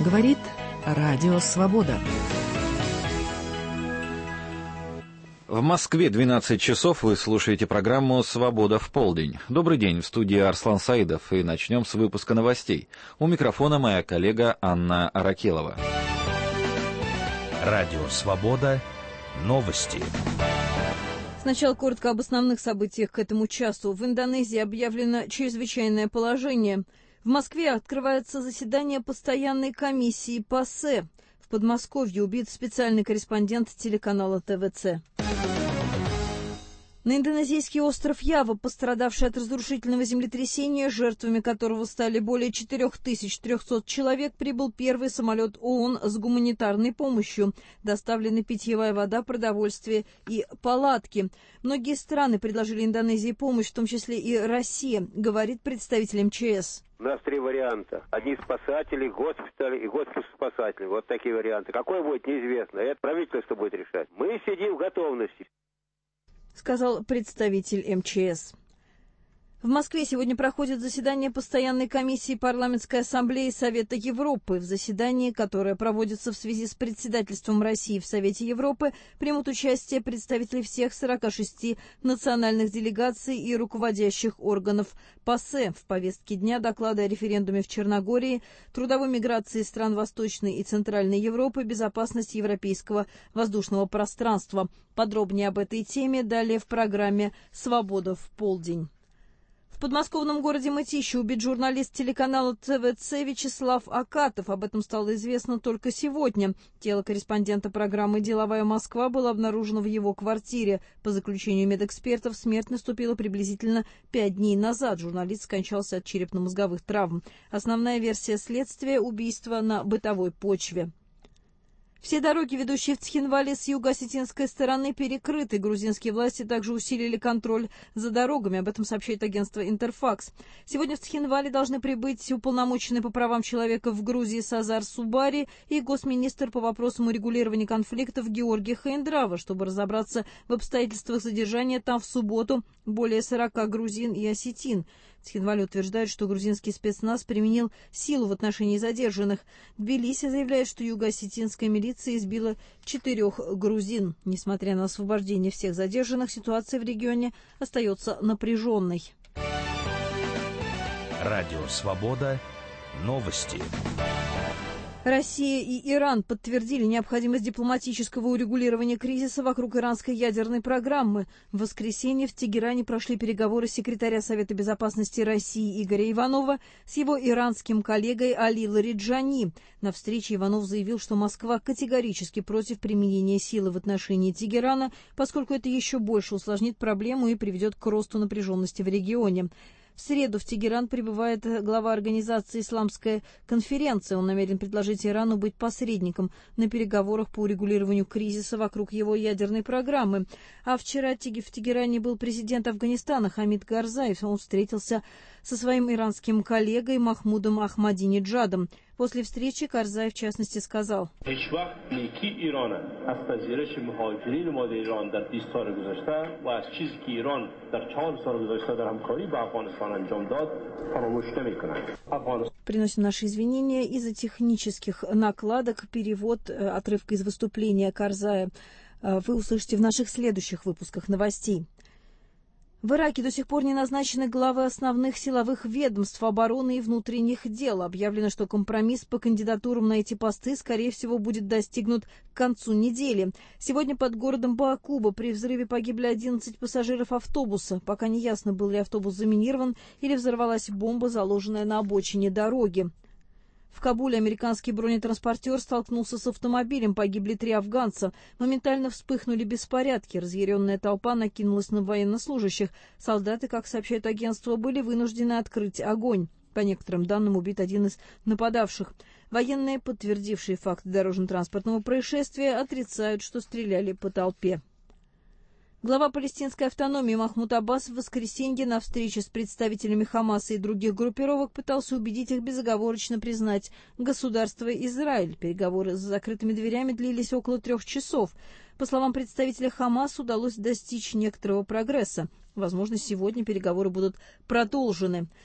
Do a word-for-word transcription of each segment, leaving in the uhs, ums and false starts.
Говорит Радио Свобода. В Москве двенадцать часов, вы слушаете программу «Свобода в полдень». Добрый день, в студии Арслан Саидов, и начнем с выпуска новостей. У микрофона моя коллега Анна Аракелова. Радио «Свобода». Новости. Сначала коротко об основных событиях к этому часу. В Индонезии объявлено чрезвычайное положение. В Москве открывается заседание постоянной комиссии ПАСЕ. В Подмосковье убит специальный корреспондент телеканала Тэ Вэ Цэ. На индонезийский остров Ява, пострадавший от разрушительного землетрясения, жертвами которого стали более четыре тысячи триста человек, прибыл первый самолет ООН с гуманитарной помощью. Доставлены питьевая вода, продовольствие и палатки. Многие страны предложили Индонезии помощь, в том числе и Россия, говорит представитель эм че эс. У нас три варианта. Одни спасатели, госпитали и госпиталь-спасатели. Вот такие варианты. Какой будет, неизвестно. Это правительство будет решать. Мы сидим в готовности, сказал представитель эм че эс. В Москве сегодня проходит заседание постоянной комиссии Парламентской ассамблеи Совета Европы. В заседании, которое проводится в связи с председательством России в Совете Европы, примут участие представители всех сорока шести национальных делегаций и руководящих органов ПАСЕ. В повестке дня доклады о референдуме в Черногории, трудовой миграции стран Восточной и Центральной Европы, безопасность европейского воздушного пространства. Подробнее об этой теме далее в программе «Свобода в полдень». В подмосковном городе Мытищи убит журналист телеканала Тэ Вэ Цэ Вячеслав Акатов. Об этом стало известно только сегодня. Тело корреспондента программы «Деловая Москва» было обнаружено в его квартире. По заключению медэкспертов, смерть наступила приблизительно пять дней назад. Журналист скончался от черепно-мозговых травм. Основная версия следствия – убийство на бытовой почве. Все дороги, ведущие в Цхинвали с юго-осетинской стороны, перекрыты. Грузинские власти также усилили контроль за дорогами. Об этом сообщает агентство «Интерфакс». Сегодня в Цхинвали должны прибыть уполномоченный по правам человека в Грузии Сазар Субари и госминистр по вопросам урегулирования конфликтов Георгий Хаиндрава, чтобы разобраться в обстоятельствах задержания там в субботу более сорока грузин и осетин. Цхинвали утверждает, что грузинский спецназ применил силу в отношении задержанных. Тбилиси заявляет, что юго-осетинская милиция избила четырех грузин. Несмотря на освобождение всех задержанных, ситуация в регионе остается напряженной. Радио «Свобода». Новости. Россия и Иран подтвердили необходимость дипломатического урегулирования кризиса вокруг иранской ядерной программы. В воскресенье в Тегеране прошли переговоры секретаря Совета безопасности России Игоря Иванова с его иранским коллегой Али Лариджани. На встрече Иванов заявил, что Москва категорически против применения силы в отношении Тегерана, поскольку это еще больше усложнит проблему и приведет к росту напряженности в регионе. В среду в Тегеран прибывает глава организации «Исламская конференция». Он намерен предложить Ирану быть посредником на переговорах по урегулированию кризиса вокруг его ядерной программы. А вчера в Тегеране был президент Афганистана Хамид Карзаев. Он встретился со своим иранским коллегой Махмудом Ахмадинеджадом. После встречи Карзаев, в частности, сказал: приносим наши извинения из-за технических накладок. Перевод отрывка из выступления Карзая вы услышите в наших следующих выпусках новостей. В Ираке до сих пор не назначены главы основных силовых ведомств обороны и внутренних дел. Объявлено, что компромисс по кандидатурам на эти посты, скорее всего, будет достигнут к концу недели. Сегодня под городом Баакуба при взрыве погибли одиннадцать пассажиров автобуса. Пока не ясно, был ли автобус заминирован или взорвалась бомба, заложенная на обочине дороги. В Кабуле американский бронетранспортер столкнулся с автомобилем, погибли три афганца. Моментально вспыхнули беспорядки, разъяренная толпа накинулась на военнослужащих. Солдаты, как сообщает агентство, были вынуждены открыть огонь. По некоторым данным, убит один из нападавших. Военные, подтвердившие факт дорожно-транспортного происшествия, отрицают, что стреляли по толпе. Глава палестинской автономии Махмуд Аббас в воскресенье на встрече с представителями Хамаса и других группировок пытался убедить их безоговорочно признать государство Израиль. Переговоры за закрытыми дверями длились около трех часов. По словам представителя Хамас, удалось достичь некоторого прогресса. Возможно, сегодня переговоры будут продолжены.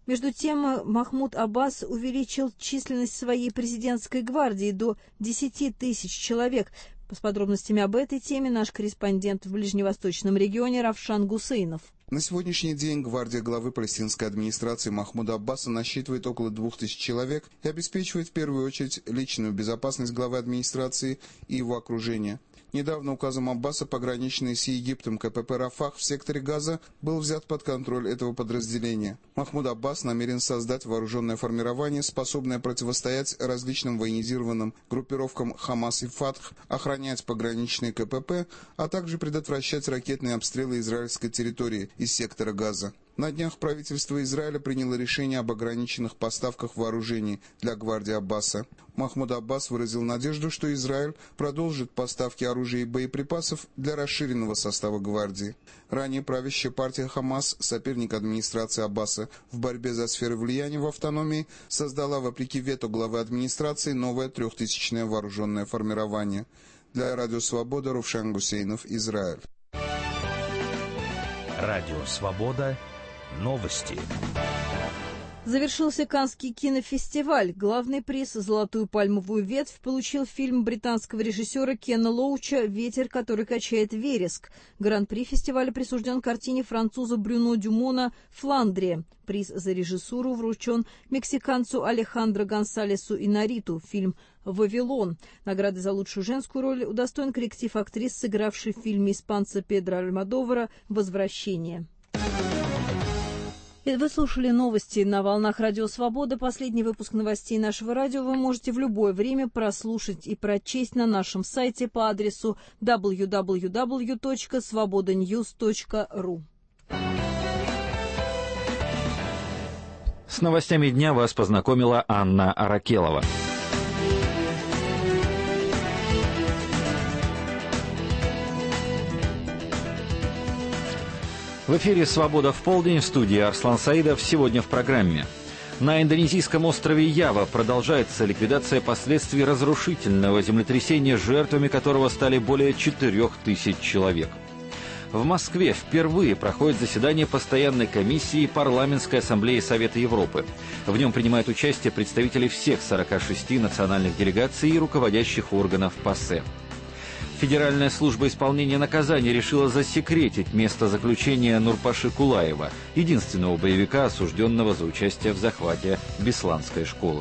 Между тем, Махмуд Аббас увеличил численность своей президентской гвардии до десяти тысяч человек. С подробностями об этой теме наш корреспондент в ближневосточном регионе Равшан Гусейнов. На сегодняшний день гвардия главы палестинской администрации Махмуда Аббаса насчитывает около двух тысяч человек и обеспечивает в первую очередь личную безопасность главы администрации и его окружения. Недавно указом Аббаса пограничный с Египтом КПП «Рафах» в секторе Газа был взят под контроль этого подразделения. Махмуд Аббас намерен создать вооруженное формирование, способное противостоять различным военизированным группировкам «Хамас» и «Фатх», охранять пограничные КПП, а также предотвращать ракетные обстрелы израильской территории из сектора Газа. На днях правительство Израиля приняло решение об ограниченных поставках вооружений для гвардии Аббаса. Махмуд Аббас выразил надежду, что Израиль продолжит поставки оружия и боеприпасов для расширенного состава гвардии. Ранее правящая партия «Хамас», соперник администрации Аббаса в борьбе за сферы влияния в автономии, создала, вопреки вето главы администрации, новое трехтысячное вооруженное формирование. Для Радио Свобода Равшан Гусейнов, Израиль. Радио Свобода. Новости. Завершился Каннский кинофестиваль. Главный приз «Золотую пальмовую ветвь» получил фильм британского режиссера Кена Лоуча «Ветер, который качает вереск». Гран-при фестиваля присужден картине француза Брюно Дюмона «Фландрия». Приз за режиссуру вручен мексиканцу Алехандро Гонсалесу Инарриту. Фильм «Вавилон». Награды за лучшую женскую роль удостоен коллектив актрис, сыгравший в фильме испанца Педро Альмодовара «Возвращение». Вы слушали новости на волнах Радио Свобода. Последний выпуск новостей нашего радио вы можете в любое время прослушать и прочесть на нашем сайте по адресу дабл ю дабл ю дабл ю точка свобода ньюс точка ру. С новостями дня вас познакомила Анна Аракелова. В эфире «Свобода в полдень», в студии Арслан Саидов. Сегодня в программе. На индонезийском острове Ява продолжается ликвидация последствий разрушительного землетрясения, жертвами которого стали более четырех тысяч человек. В Москве впервые проходит заседание постоянной комиссии Парламентской ассамблеи Совета Европы. В нем принимают участие представители всех сорока шести национальных делегаций и руководящих органов ПАСЕ. Федеральная служба исполнения наказаний решила засекретить место заключения Нурпаши Кулаева, единственного боевика, осужденного за участие в захвате Бесланской школы.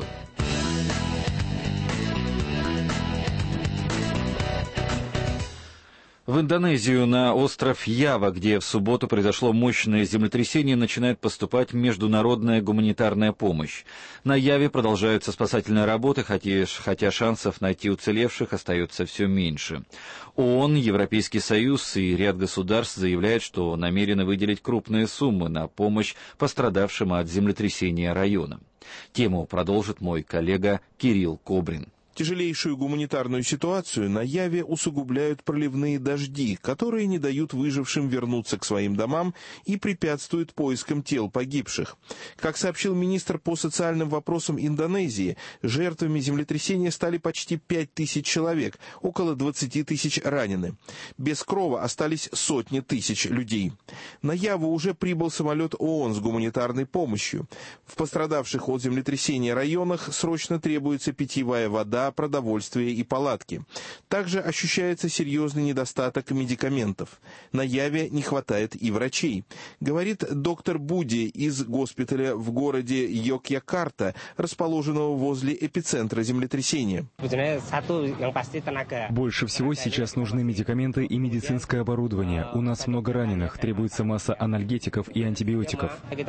В Индонезию на остров Ява, где в субботу произошло мощное землетрясение, начинает поступать международная гуманитарная помощь. На Яве продолжаются спасательные работы, хотя, хотя шансов найти уцелевших остается все меньше. ООН, Европейский Союз и ряд государств заявляют, что намерены выделить крупные суммы на помощь пострадавшим от землетрясения районам. Тему продолжит мой коллега Кирилл Кобрин. Тяжелейшую гуманитарную ситуацию на Яве усугубляют проливные дожди, которые не дают выжившим вернуться к своим домам и препятствуют поискам тел погибших. Как сообщил министр по социальным вопросам Индонезии, жертвами землетрясения стали почти пять тысяч человек, около двадцати тысяч ранены. Без крова остались сотни тысяч людей. На Яву уже прибыл самолет ООН с гуманитарной помощью. В пострадавших от землетрясения районах срочно требуется питьевая вода, продовольствие и палатки. Также ощущается серьезный недостаток медикаментов. На Яве не хватает и врачей. Говорит доктор Буди из госпиталя в городе Йогьякарта, расположенного возле эпицентра землетрясения. Больше всего сейчас нужны медикаменты и медицинское оборудование. У нас много раненых, требуется масса анальгетиков и антибиотиков. В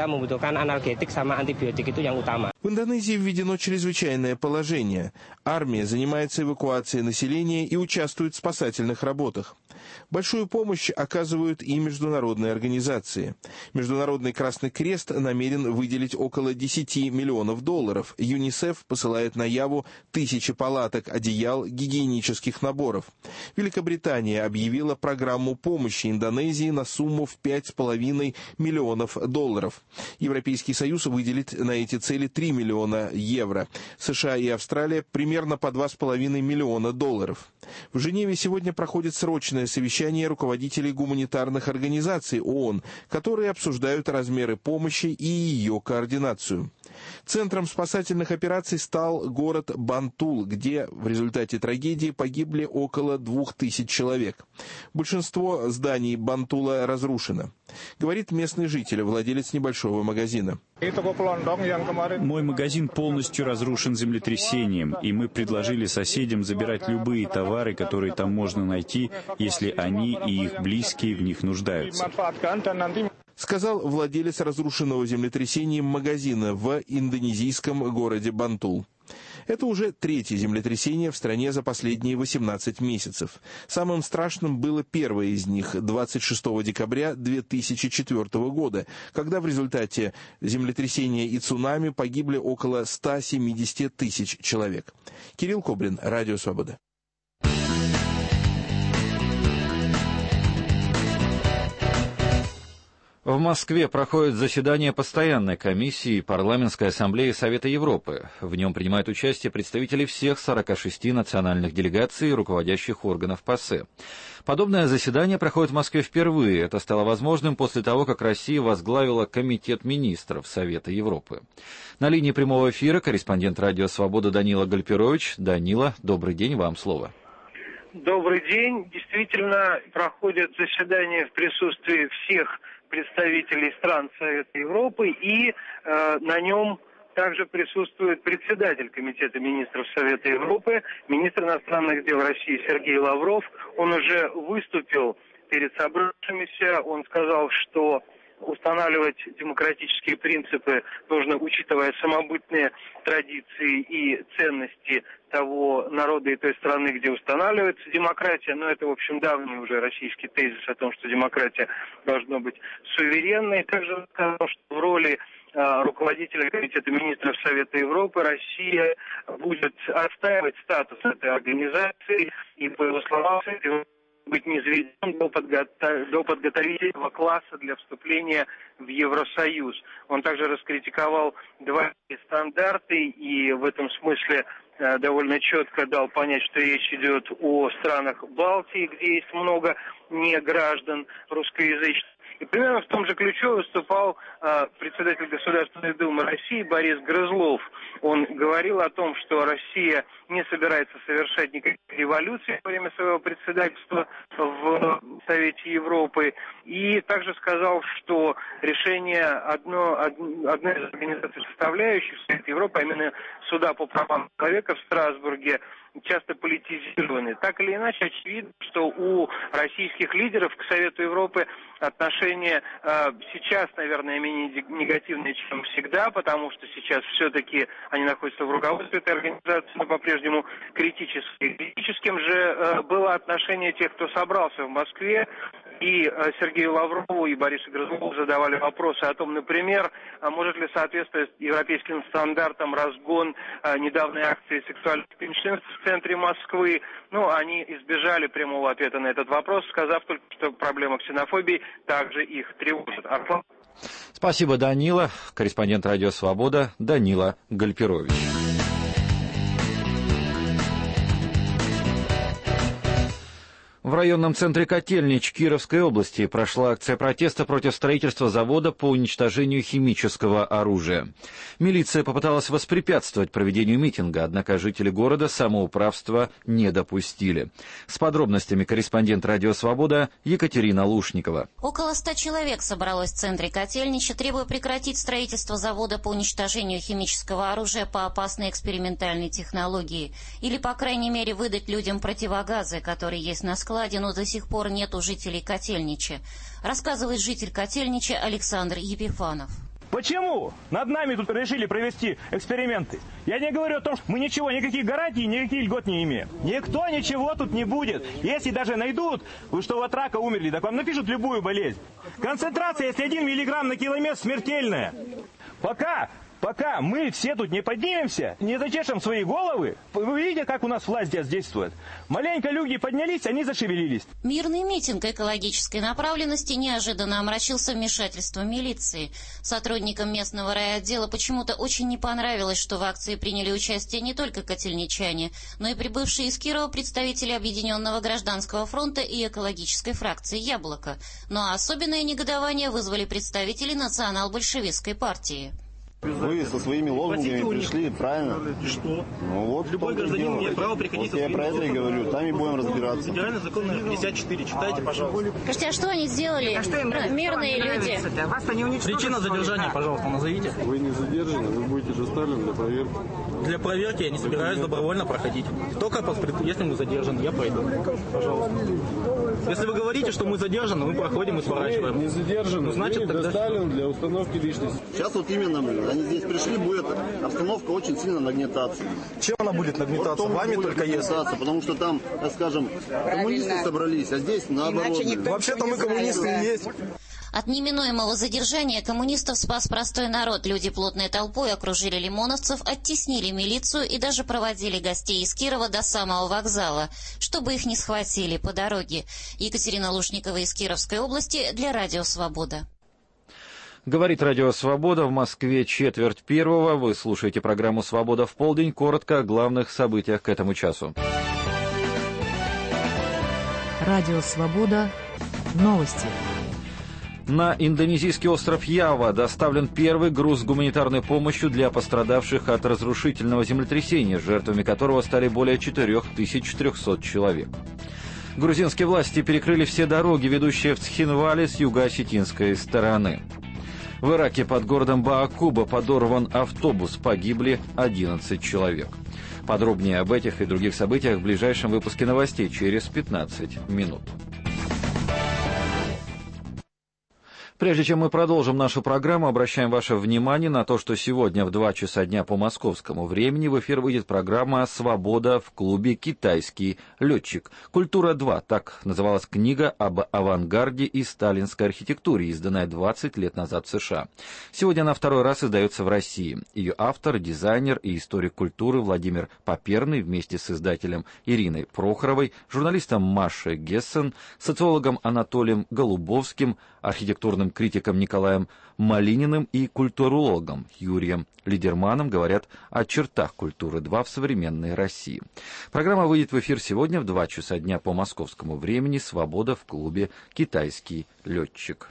Индонезии введено чрезвычайное положение. Армия занимается эвакуацией населения и участвует в спасательных работах. Большую помощь оказывают и международные организации. Международный Красный Крест намерен выделить около десяти миллионов долларов. ЮНИСЕФ посылает на Яву тысячи палаток, одеял, гигиенических наборов. Великобритания объявила программу помощи Индонезии на сумму в пять с половиной миллионов долларов. Европейский Союз выделит на эти цели три три миллиона евро. США и Австралия примерно по два с половиной миллиона долларов. В Женеве сегодня проходит срочное совещание руководителей гуманитарных организаций ООН, которые обсуждают размеры помощи и ее координацию. Центром спасательных операций стал город Бантул, где в результате трагедии погибли около двух тысяч человек. Большинство зданий Бантула разрушено. Говорит местный житель, владелец небольшого магазина. Мой магазин полностью разрушен землетрясением, и мы предложили соседям забирать любые товары, которые там можно найти, если они и их близкие в них нуждаются. Сказал владелец разрушенного землетрясением магазина в индонезийском городе Бантул. Это уже третье землетрясение в стране за последние восемнадцать месяцев. Самым страшным было первое из них двадцать шестого декабря две тысячи четвёртого года, когда в результате землетрясения и цунами погибли около ста семидесяти тысяч человек. Кирилл Кобрин, Радио Свобода. В Москве проходит заседание постоянной комиссии Парламентской ассамблеи Совета Европы. В нем принимают участие представители всех сорока шести национальных делегаций и руководящих органов ПАСЕ. Подобное заседание проходит в Москве впервые. Это стало возможным после того, как Россия возглавила Комитет министров Совета Европы. На линии прямого эфира корреспондент Радио Свобода Данила Гальперович. Данила, добрый день, вам слово. Добрый день. Действительно, проходит заседание в присутствии всех представителей стран Совета Европы, и э, на нем также присутствует председатель Комитета министров Совета Европы, министр иностранных дел России Сергей Лавров. Он уже выступил перед собравшимися, он сказал, что устанавливать демократические принципы нужно, учитывая самобытные традиции и ценности того народа и той страны, где устанавливается демократия. Но это, в общем, давний уже российский тезис о том, что демократия должна быть суверенной. Также он сказал, что в роли э, руководителя Комитета министров Совета Европы Россия будет отстаивать статус этой организации, и, по его словам, быть низведен до, подготов... до подготовительного класса для вступления в Евросоюз. Он также раскритиковал двойные стандарты и в этом смысле э, довольно четко дал понять, что речь идет о странах Балтии, где есть много неграждан русскоязычных. И примерно в том же ключе выступал э, председатель Государственной Думы России Борис Грызлов. Он говорил о том, что Россия не собирается совершать никаких революций во время своего председательства в Совете Европы. И также сказал, что решение одно, одной из организаций, составляющих Совета Европы, а именно Суда по правам человека в Страсбурге, часто политизированы. Так или иначе, очевидно, что у российских лидеров к Совету Европы отношения э, сейчас, наверное, менее негативные, чем всегда, потому что сейчас все-таки они находятся в руководстве этой организации, но по-прежнему критические. Критическим же э, было отношение тех, кто собрался в Москве, и э, Сергею Лаврову и Борису Грызлову задавали вопросы о том, например, э, может ли соответствовать европейским стандартам разгон э, недавней акции сексуальных меньшинств в центре Москвы. Ну, они избежали прямого ответа на этот вопрос, сказав только, что проблема ксенофобии также их тревожит. Арслан? Спасибо, Данила. Корреспондент Радио Свобода Данила Гальперович. В районном центре Котельнич Кировской области прошла акция протеста против строительства завода по уничтожению химического оружия. Милиция попыталась воспрепятствовать проведению митинга, однако жители города самоуправства не допустили. С подробностями корреспондент Радио Свобода Екатерина Лушникова. Около ста человек собралось в центре Котельнича, требуя прекратить строительство завода по уничтожению химического оружия по опасной экспериментальной технологии. Или, по крайней мере, выдать людям противогазы, которые есть на складе, но до сих пор нет у жителей Котельнича. Рассказывает житель Котельнича Александр Епифанов. Почему над нами тут решили провести эксперименты? Я не говорю о том, что мы ничего, никаких гарантий, никаких льгот не имеем. Никто ничего тут не будет. Если даже найдут, вы что от рака умерли, так вам напишут любую болезнь. Концентрация, если один миллиграмм на километр, смертельная. Пока Пока мы все тут не поднимемся, не зачешем свои головы, вы видите, как у нас власть здесь действует? Маленько люди поднялись, они зашевелились. Мирный митинг экологической направленности неожиданно омрачился вмешательством милиции. Сотрудникам местного райотдела почему-то очень не понравилось, что в акции приняли участие не только котельничане, но и прибывшие из Кирова представители Объединенного гражданского фронта и экологической фракции «Яблоко». Но особенное негодование вызвали представители национал-большевистской партии. Вы со своими лозунгами пришли, правильно? И что? Ну вот, любой гражданин имеет право приходить вот со я про это и говорю, там и будем разбираться. Федеральный закон номер пятьдесят четыре, читайте, пожалуйста. Скажите, а что они сделали? А что им нравится? Мирные люди. Вас они уничтожили. Причина задержания, пожалуйста, назовите. Вы не задержаны, вы будете доставлены для проверки. Для проверки я не собираюсь добровольно проходить. Только если мы задержаны, я пойду. Пожалуйста. Если вы говорите, что мы задержаны, мы проходим и сворачиваем. Не задержаны, ну, значит, тогда... доставлены для установки личности. Сейчас вот именно они здесь пришли, будет обстановка очень сильно нагнетаться. Чем она будет нагнетаться? Вот Вами будет только нагнетаться, если. Потому что там, так скажем, Правильно. коммунисты собрались, а здесь наоборот. Вообще-то мы коммунисты и есть. От неминуемого задержания коммунистов спас простой народ. Люди плотной толпой окружили лимоновцев, оттеснили милицию и даже проводили гостей из Кирова до самого вокзала, чтобы их не схватили по дороге. Екатерина Лушникова из Кировской области для Радио Свобода. Говорит Радио Свобода, в Москве четверть первого. Вы слушаете программу «Свобода в полдень». Коротко о главных событиях к этому часу. Радио Свобода. Новости. На индонезийский остров Ява доставлен первый груз с гуманитарной помощью для пострадавших от разрушительного землетрясения, жертвами которого стали более четыре тысячи трехсот человек. Грузинские власти перекрыли все дороги, ведущие в Цхинвали с юго-осетинской стороны. В Ираке под городом Баакуба подорван автобус, погибли одиннадцать человек. Подробнее об этих и других событиях в ближайшем выпуске новостей через пятнадцать минут. Прежде чем мы продолжим нашу программу, обращаем ваше внимание на то, что сегодня в два часа дня по московскому времени в эфир выйдет программа «Свобода в клубе «Китайский летчик». «Культура-два» — так называлась книга об авангарде и сталинской архитектуре, изданная двадцать лет назад в США. Сегодня она второй раз издается в России. Ее автор, дизайнер и историк культуры Владимир Поперный вместе с издателем Ириной Прохоровой, журналистом Машей Гессен, социологом Анатолием Голубовским, архитектурным критиком Николаем Малининым и культурологом Юрием Лидерманом говорят о чертах «Культуры-два» в современной России. Программа выйдет в эфир сегодня в два часа дня по московскому времени. «Свобода в клубе «Китайский летчик».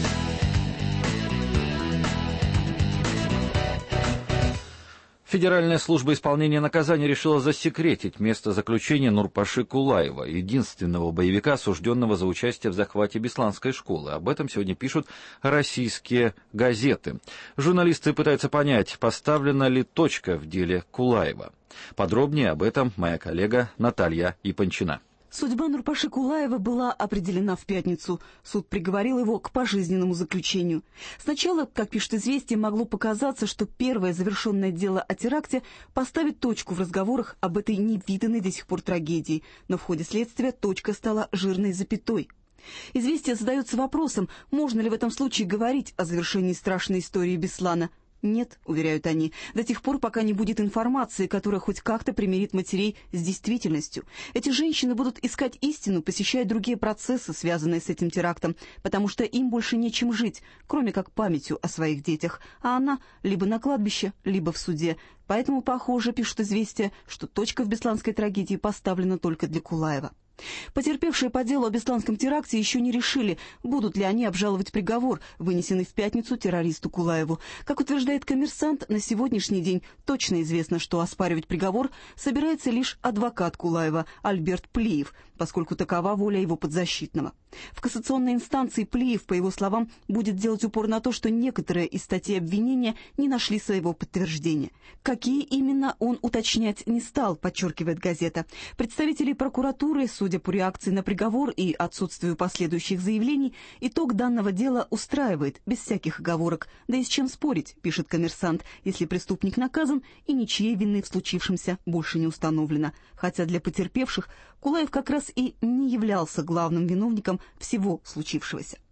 Федеральная служба исполнения наказания решила засекретить место заключения Нурпаши Кулаева, единственного боевика, осужденного за участие в захвате Бесланской школы. Об этом сегодня пишут российские газеты. Журналисты пытаются понять, поставлена ли точка в деле Кулаева. Подробнее об этом моя коллега Наталья Япончина. Судьба Нурпаши Кулаева была определена в пятницу. Суд приговорил его к пожизненному заключению. Сначала, как пишет «Известия», могло показаться, что первое завершенное дело о теракте поставит точку в разговорах об этой невиданной до сих пор трагедии. Но в ходе следствия точка стала жирной запятой. «Известия» задаются вопросом, можно ли в этом случае говорить о завершении страшной истории Беслана. Нет, уверяют они, до тех пор, пока не будет информации, которая хоть как-то примирит матерей с действительностью. Эти женщины будут искать истину, посещая другие процессы, связанные с этим терактом, потому что им больше нечем жить, кроме как памятью о своих детях, а она либо на кладбище, либо в суде. Поэтому, похоже, пишут «Известия», что точка в бесланской трагедии поставлена только для Кулаева. Потерпевшие по делу о бесланском теракте еще не решили, будут ли они обжаловать приговор, вынесенный в пятницу террористу Кулаеву. Как утверждает «Коммерсант», на сегодняшний день точно известно, что оспаривать приговор собирается лишь адвокат Кулаева Альберт Плиев, поскольку такова воля его подзащитного. В кассационной инстанции Плиев, по его словам, будет делать упор на то, что некоторые из статей обвинения не нашли своего подтверждения. Какие именно, он уточнять не стал, подчеркивает газета. Представители прокуратуры, судя по реакции на приговор и отсутствию последующих заявлений, итог данного дела устраивает, без всяких оговорок. Да и с чем спорить, пишет «Коммерсант», если преступник наказан и ничьей вины в случившемся больше не установлено. Хотя для потерпевших Кулаев как раз и не являлся главным виновником всего случившегося.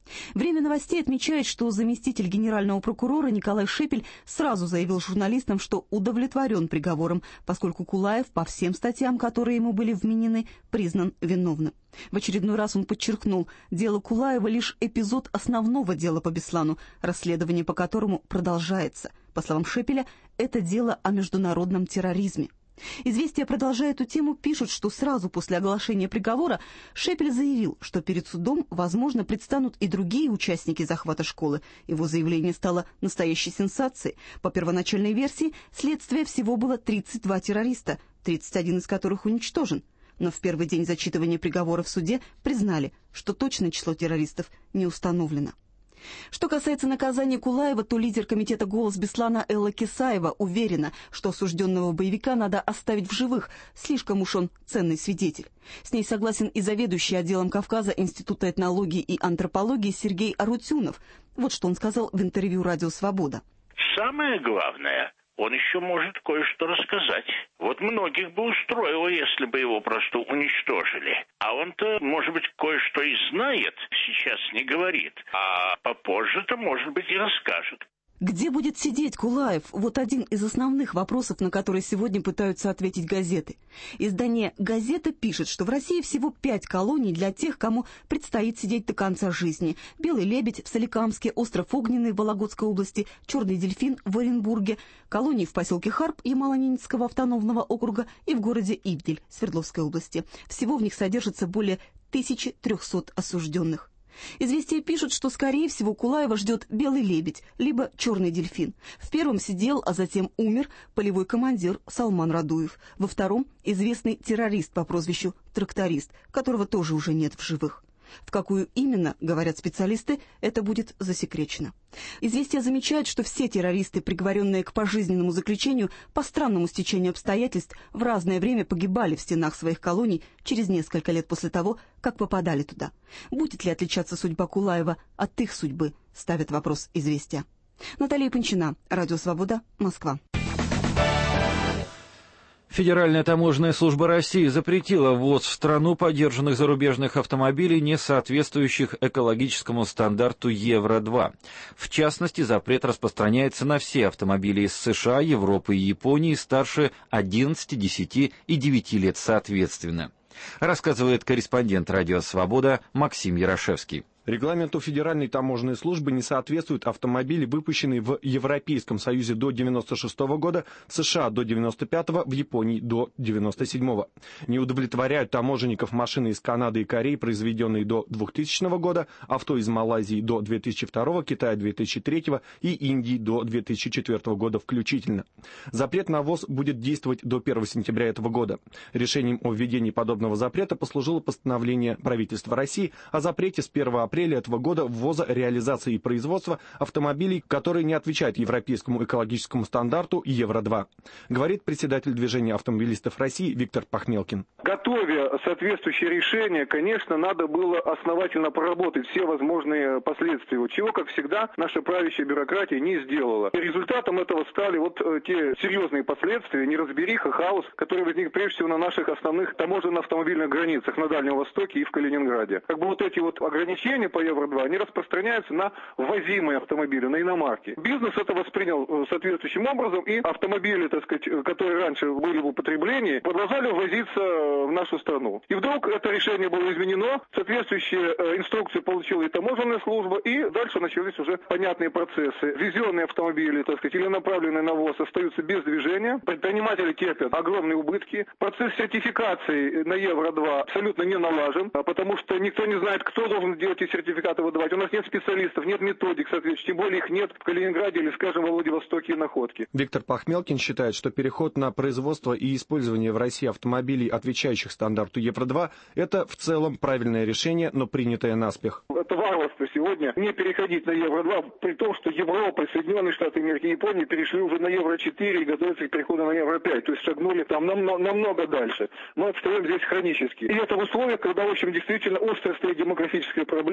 Время новостей отмечает, что заместитель генерального прокурора Николай Шепель сразу заявил журналистам, что удовлетворен приговором, поскольку Кулаев по всем статьям, которые ему были вменены, признан виновным. В очередной раз он подчеркнул, дело Кулаева лишь эпизод основного дела по Беслану, расследование по которому продолжается. По словам Шепеля, это дело о международном терроризме. «Известия», продолжая эту тему, пишут, что сразу после оглашения приговора Шепель заявил, что перед судом, возможно, предстанут и другие участники захвата школы. Его заявление стало настоящей сенсацией. По первоначальной версии, следствия всего было тридцать два террориста, тридцать один из которых уничтожен. Но в первый день зачитывания приговора в суде признали, что точное число террористов не установлено. Что касается наказания Кулаева, то лидер комитета «Голос Беслана» Элла Кисаева уверена, что осужденного боевика надо оставить в живых, слишком уж он ценный свидетель. С ней согласен и заведующий отделом Кавказа Института этнологии и антропологии Сергей Арутюнов. Вот что он сказал в интервью «Радио Свобода». Самое главное, он еще может кое-что рассказать. Вот многих бы устроило, если бы его просто уничтожили. А он-то, может быть, кое-что и знает, сейчас не говорит. А попозже-то, может быть, и расскажет. Где будет сидеть Кулаев? Вот один из основных вопросов, на которые сегодня пытаются ответить газеты. Издание «Газета» пишет, что в России всего пять колоний для тех, кому предстоит сидеть до конца жизни. «Белый лебедь» в Соликамске, «Остров Огненный» в Вологодской области, «Черный дельфин» в Оренбурге, колонии в поселке Харп Ямало-Ненецкого автономного округа и в городе Ивдель Свердловской области. Всего в них содержится более тысячи трехсот осужденных. «Известия» пишут, что, скорее всего, Кулаева ждет «Белый лебедь», либо «Черный дельфин». В первом сидел, а затем умер полевой командир Салман Радуев. Во втором – известный террорист по прозвищу «Тракторист», которого тоже уже нет в живых. В какую именно, говорят специалисты, это будет засекречено. «Известия» замечают, что все террористы, приговоренные к пожизненному заключению, по странному стечению обстоятельств, в разное время погибали в стенах своих колоний через несколько лет после того, как попадали туда. Будет ли отличаться судьба Кулаева от их судьбы, ставит вопрос «Известия». Наталья Панчина, Радио Свобода, Москва. Федеральная таможенная служба России запретила ввоз в страну подержанных зарубежных автомобилей, не соответствующих экологическому стандарту Евро два. В частности, запрет распространяется на все автомобили из США, Европы и Японии старше одиннадцати, десяти и девяти лет соответственно. Рассказывает корреспондент «Радио Свобода» Максим Ярошевский. Регламенту Федеральной таможенной службы не соответствуют автомобили, выпущенные в Европейском Союзе до девяносто шестого года, в США до девяносто пятого, в Японии до девяносто седьмого. Не удовлетворяют таможенников машины из Канады и Кореи, произведенные до двухтысячного года, авто из Малайзии до две тысячи второго, Китая две тысячи третьего и Индии до две тысячи четвёртого года включительно. Запрет на ввоз будет действовать до первого сентября этого года. Решением о введении подобного запрета послужило постановление правительства России о запрете с первого апреля этого года ввоза, реализации и производства автомобилей, которые не отвечают европейскому экологическому стандарту Евро два, говорит председатель движения автомобилистов России Виктор Пахмелкин. Готовя соответствующее решение, конечно, надо было основательно проработать все возможные последствия, чего, как всегда, наша правящая бюрократия не сделала. И результатом этого стали вот те серьезные последствия, неразбериха, хаос, который возник прежде всего на наших основных таможенно-автомобильных границах на Дальнем Востоке и в Калининграде. Как бы вот эти вот ограничения по Евро два, они распространяются на ввозимые автомобили, на иномарки. Бизнес это воспринял соответствующим образом, и автомобили, так сказать, которые раньше были в употреблении, продолжали ввозиться в нашу страну. И вдруг это решение было изменено, соответствующие инструкции получила и таможенная служба, и дальше начались уже понятные процессы. Везенные автомобили, так сказать, или направленные на ввоз остаются без движения, предприниматели терпят огромные убытки, процесс сертификации на Евро два абсолютно не налажен, потому что никто не знает, кто должен делать эти сертификаты выдавать. У нас нет специалистов, нет методик, соответственно, тем более их нет в Калининграде или, скажем, во Владивостоке и Находке. Виктор Пахмелкин считает, что переход на производство и использование в России автомобилей, отвечающих стандарту Евро два, это в целом правильное решение, но принятое наспех. Это варварство сегодня не переходить на Евро два, при том, что Европа, Соединенные Штаты Америки и Япония перешли уже на Евро четыре и готовятся к переходу на Евро пять, то есть шагнули там намного, намного дальше. Мы отстаем здесь хронически. И это в условиях, когда, в общем, действительно острая стоит демографическая проблема,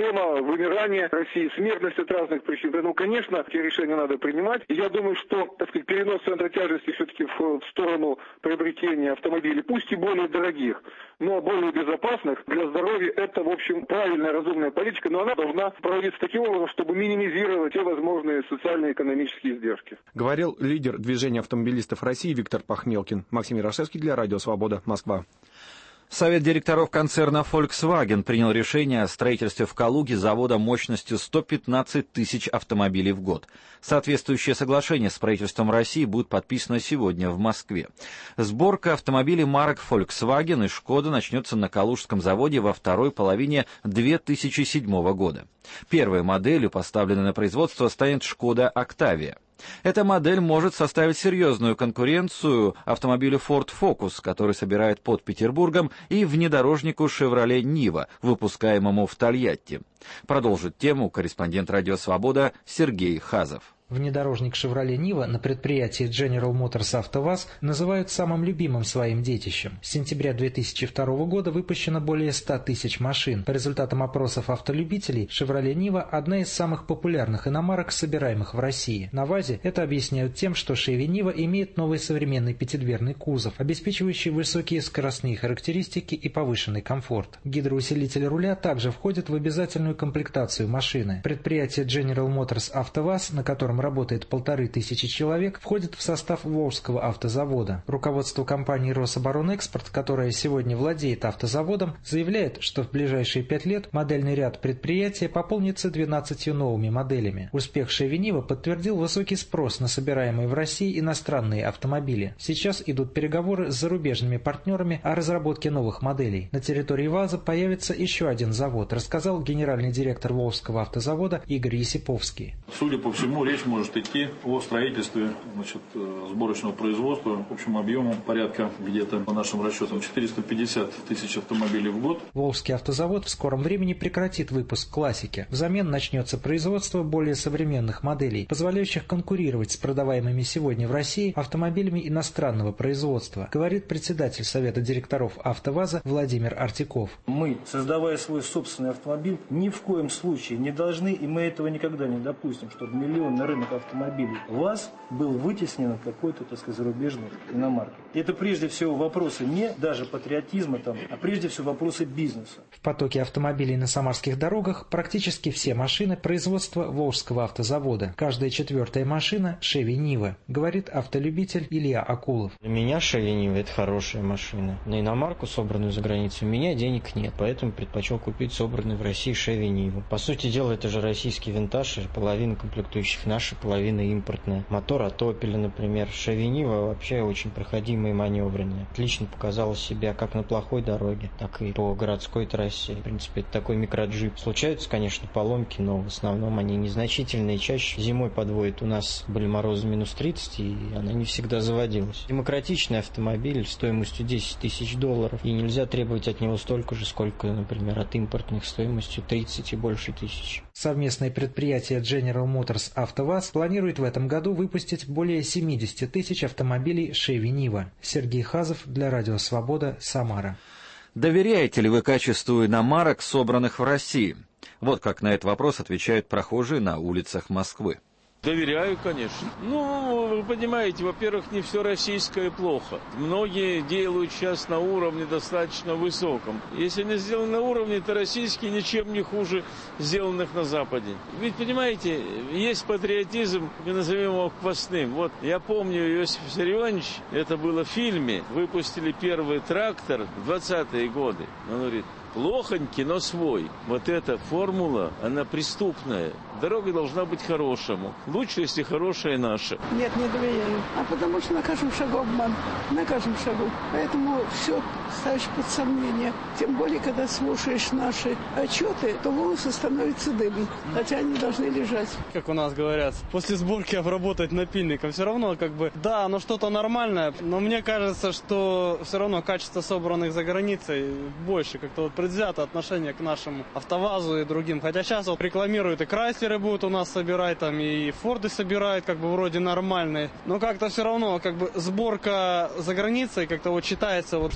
проблема вымирания России, смертность от разных причин. Поэтому, конечно, эти решения надо принимать. И я думаю, что, так сказать, перенос центра тяжести все-таки в, в сторону приобретения автомобилей, пусть и более дорогих, но более безопасных для здоровья, это, в общем, правильная, разумная политика, но она должна проводиться таким образом, чтобы минимизировать все возможные социально-экономические издержки. Говорил лидер движения автомобилистов России Виктор Пахмелкин. Максим Ярошевский для Радио Свобода, Москва. Совет директоров концерна Volkswagen принял решение о строительстве в Калуге завода мощностью сто пятнадцать тысяч автомобилей в год. Соответствующее соглашение с правительством России будет подписано сегодня в Москве. Сборка автомобилей марок Volkswagen и Шкода начнется на Калужском заводе во второй половине две тысячи седьмого года. Первой моделью, поставленной на производство, станет Шкода Октавия. Эта модель может составить серьезную конкуренцию автомобилю Ford Focus, который собирает под Петербургом, и внедорожнику Chevrolet Niva, выпускаемому в Тольятти. Продолжит тему корреспондент «Радио Свобода» Сергей Хазов. Внедорожник Chevrolet Niva на предприятии General Motors АвтоВАЗ называют самым любимым своим детищем. С сентября две тысячи второго года выпущено более ста тысяч машин. По результатам опросов автолюбителей, Chevrolet Niva – одна из самых популярных иномарок, собираемых в России. На ВАЗе это объясняют тем, что Chevy Niva имеет новый современный пятидверный кузов, обеспечивающий высокие скоростные характеристики и повышенный комфорт. Гидроусилитель руля также входит в обязательную комплектацию машины. Предприятие General Motors АвтоВАЗ, на котором работает полторы тысячи человек, входит в состав Волжского автозавода. Руководство компании «Рособоронэкспорт», которая сегодня владеет автозаводом, заявляет, что в ближайшие пять лет модельный ряд предприятия пополнится двенадцатью новыми моделями. Успех Chevy Niva подтвердил высокий спрос на собираемые в России иностранные автомобили. Сейчас идут переговоры с зарубежными партнерами о разработке новых моделей. На территории ВАЗа появится еще один завод, рассказал генеральный директор Волжского автозавода Игорь Есиповский. Судя по всему, речь может идти о строительстве, значит, сборочного производства общим объемом порядка где-то, по нашим расчетам, четыреста пятьдесят тысяч автомобилей в год. Волжский автозавод в скором времени прекратит выпуск классики. Взамен начнется производство более современных моделей, позволяющих конкурировать с продаваемыми сегодня в России автомобилями иностранного производства, говорит председатель Совета директоров АвтоВАЗа Владимир Артиков. Мы, создавая свой собственный автомобиль, ни в коем случае не должны, и мы этого никогда не допустим, чтобы миллионный рынок автомобилей ВАЗ был вытеснен какой-то, так сказать, зарубежной иномаркой. Это прежде всего вопросы не даже патриотизма, там, а прежде всего вопросы бизнеса. В потоке автомобилей на самарских дорогах практически все машины производства Волжского автозавода. Каждая четвертая машина – Chevy Niva, говорит автолюбитель Илья Акулов. Для меня Chevy Niva – это хорошая машина. На иномарку, собранную за границей, у меня денег нет, поэтому предпочел купить собранный в России Chevy Niva. По сути дела, это же российский винтаж, половина комплектующих наша, половина импортная. Мотор от Opel, например. Chevy Niva вообще очень проходимая и маневренная. Отлично показала себя как на плохой дороге, так и по городской трассе. В принципе, это такой микроджип. Случаются, конечно, поломки, но в основном они незначительные. Чаще зимой подводят. У нас были морозы минус тридцать, и она не всегда заводилась. Демократичный автомобиль стоимостью десять тысяч долларов. И нельзя требовать от него столько же, сколько, например, от импортных стоимостью тридцать и больше тысяч. Совместное предприятие General Motors АвтоВАЗ планирует в этом году выпустить более семьдесят тысяч автомобилей Chevy Niva. Сергей Хазов для Радио Свобода, Самара. Доверяете ли вы качеству иномарок, собранных в России? Вот как на этот вопрос отвечают прохожие на улицах Москвы. Доверяю, конечно. Ну, вы понимаете, во-первых, не все российское плохо. Многие делают сейчас на уровне достаточно высоком. Если не сделаны на уровне, то российские ничем не хуже сделанных на Западе. Ведь, понимаете, есть патриотизм, мы назовем его квасным. Вот, я помню, Иосиф Виссарионович, это было в фильме, выпустили первый трактор в двадцатые годы. Он говорит: плохонький, но свой. Вот эта формула, она преступная. Дорога должна быть хорошему. Лучше, если хорошая наша. Нет, не доверяю. А потому что на каждом шагу обман. На каждом шагу. Поэтому все ставишь под сомнение. Тем более, когда слушаешь наши отчеты, то волосы становятся дыбом. Хотя они должны лежать. Как у нас говорят, после сборки обработать напильником. Все равно, как бы, да, оно что-то нормальное. Но мне кажется, что все равно качество собранных за границей больше. Как-то вот предвзято отношение к нашему АвтоВАЗу и другим. Хотя сейчас вот рекламируют и Крайслеры будут у нас собирать, там и Форды собирают, как бы вроде нормальные. Но как-то все равно, как бы сборка за границей, как-то вот считается, вот, что они предпочитают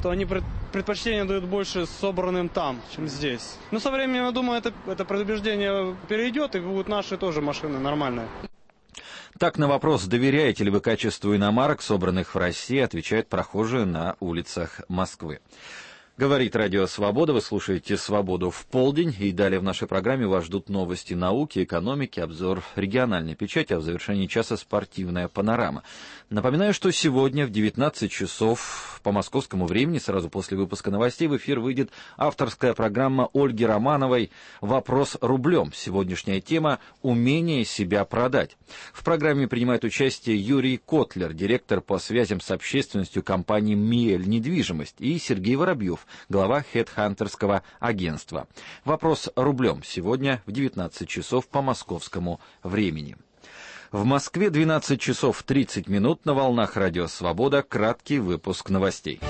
предпочтение дают больше собранным там, чем здесь. Но со временем, я думаю, это, это предубеждение перейдет, и будут наши тоже машины нормальные. Так, на вопрос, доверяете ли вы качеству иномарок, собранных в России, отвечают прохожие на улицах Москвы. Говорит Радио Свобода, вы слушаете «Свободу в полдень», и далее в нашей программе вас ждут новости науки, экономики, обзор региональной печати, а в завершении часа спортивная панорама. Напоминаю, что сегодня в девятнадцать часов по московскому времени, сразу после выпуска новостей, в эфир выйдет авторская программа Ольги Романовой «Вопрос рублем». Сегодняшняя тема «Умение себя продать». В программе принимает участие Юрий Котлер, директор по связям с общественностью компании «Миэль Недвижимость», и Сергей Воробьев, глава хедхантерского агентства. «Вопрос рублем» сегодня в девятнадцать часов по московскому времени. В Москве двенадцать часов тридцать минут, на волнах Радио Свобода краткий выпуск новостей.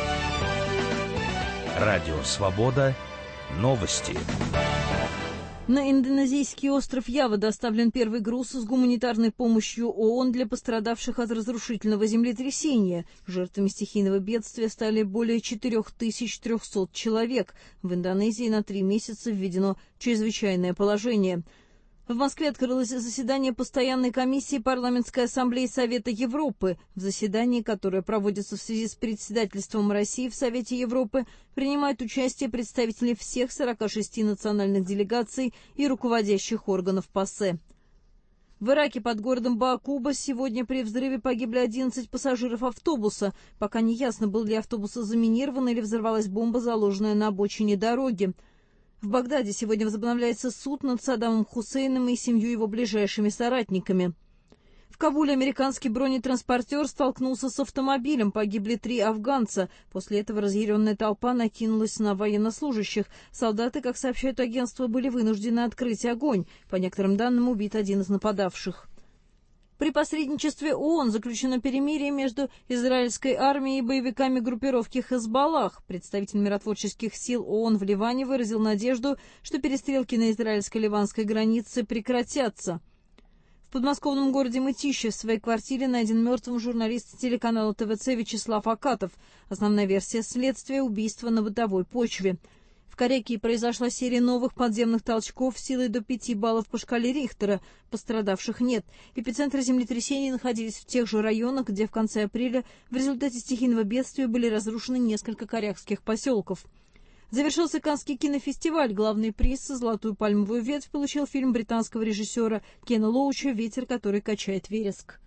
Радио Свобода. Новости. На индонезийский остров Ява доставлен первый груз с гуманитарной помощью ООН для пострадавших от разрушительного землетрясения. Жертвами стихийного бедствия стали более четыре тысячи триста человек. В Индонезии на три месяца введено чрезвычайное положение. В Москве открылось заседание Постоянной комиссии Парламентской ассамблеи Совета Европы. В заседании, которое проводится в связи с председательством России в Совете Европы, принимают участие представители всех сорока шести национальных делегаций и руководящих органов ПАСЕ. В Ираке под городом Баакуба сегодня при взрыве погибли одиннадцать пассажиров автобуса. Пока не ясно, был ли автобус заминирован или взорвалась бомба, заложенная на обочине дороги. В Багдаде сегодня возобновляется суд над Саддамом Хусейном и семью его ближайшими соратниками. В Кабуле американский бронетранспортер столкнулся с автомобилем, погибли три афганца. После этого разъяренная толпа накинулась на военнослужащих. Солдаты, как сообщает агентство, были вынуждены открыть огонь. По некоторым данным, убит один из нападавших. При посредничестве ООН заключено перемирие между израильской армией и боевиками группировки Хезболлах. Представитель миротворческих сил ООН в Ливане выразил надежду, что перестрелки на израильско-ливанской границе прекратятся. В подмосковном городе Мытищи в своей квартире найден мертвым журналист телеканала ТВЦ Вячеслав Акатов. Основная версия следствия – убийство на бытовой почве. В Коряке произошла серия новых подземных толчков силой до пяти баллов по шкале Рихтера. Пострадавших нет. Эпицентры землетрясений находились в тех же районах, где в конце апреля в результате стихийного бедствия были разрушены несколько корякских поселков. Завершился Каннский кинофестиваль. Главный приз «Золотую пальмовую ветвь» получил фильм британского режиссера Кена Лоуча «Ветер, который качает вереск».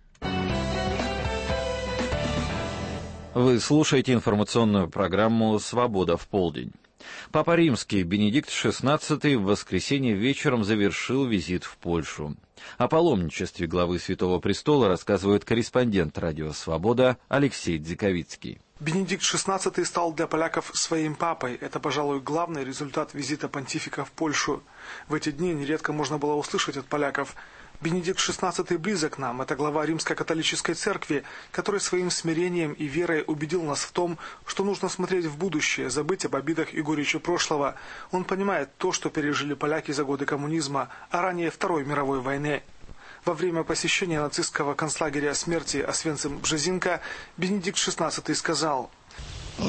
Вы слушаете информационную программу «Свобода в полдень». Папа Римский Бенедикт шестнадцатый в воскресенье вечером завершил визит в Польшу. О паломничестве главы Святого Престола рассказывает корреспондент «Радио Свобода» Алексей Дзиковицкий. Бенедикт шестнадцатый стал для поляков своим папой. Это, пожалуй, главный результат визита понтифика в Польшу. В эти дни нередко можно было услышать от поляков: «Бенедикт шестнадцатый близок нам, это глава Римско-католической церкви, который своим смирением и верой убедил нас в том, что нужно смотреть в будущее, забыть об обидах и горечи прошлого. Он понимает то, что пережили поляки за годы коммунизма, а ранее Второй мировой войны». Во время посещения нацистского концлагеря смерти Освенцим-Бжезинка Бенедикт шестнадцатый сказал: «Я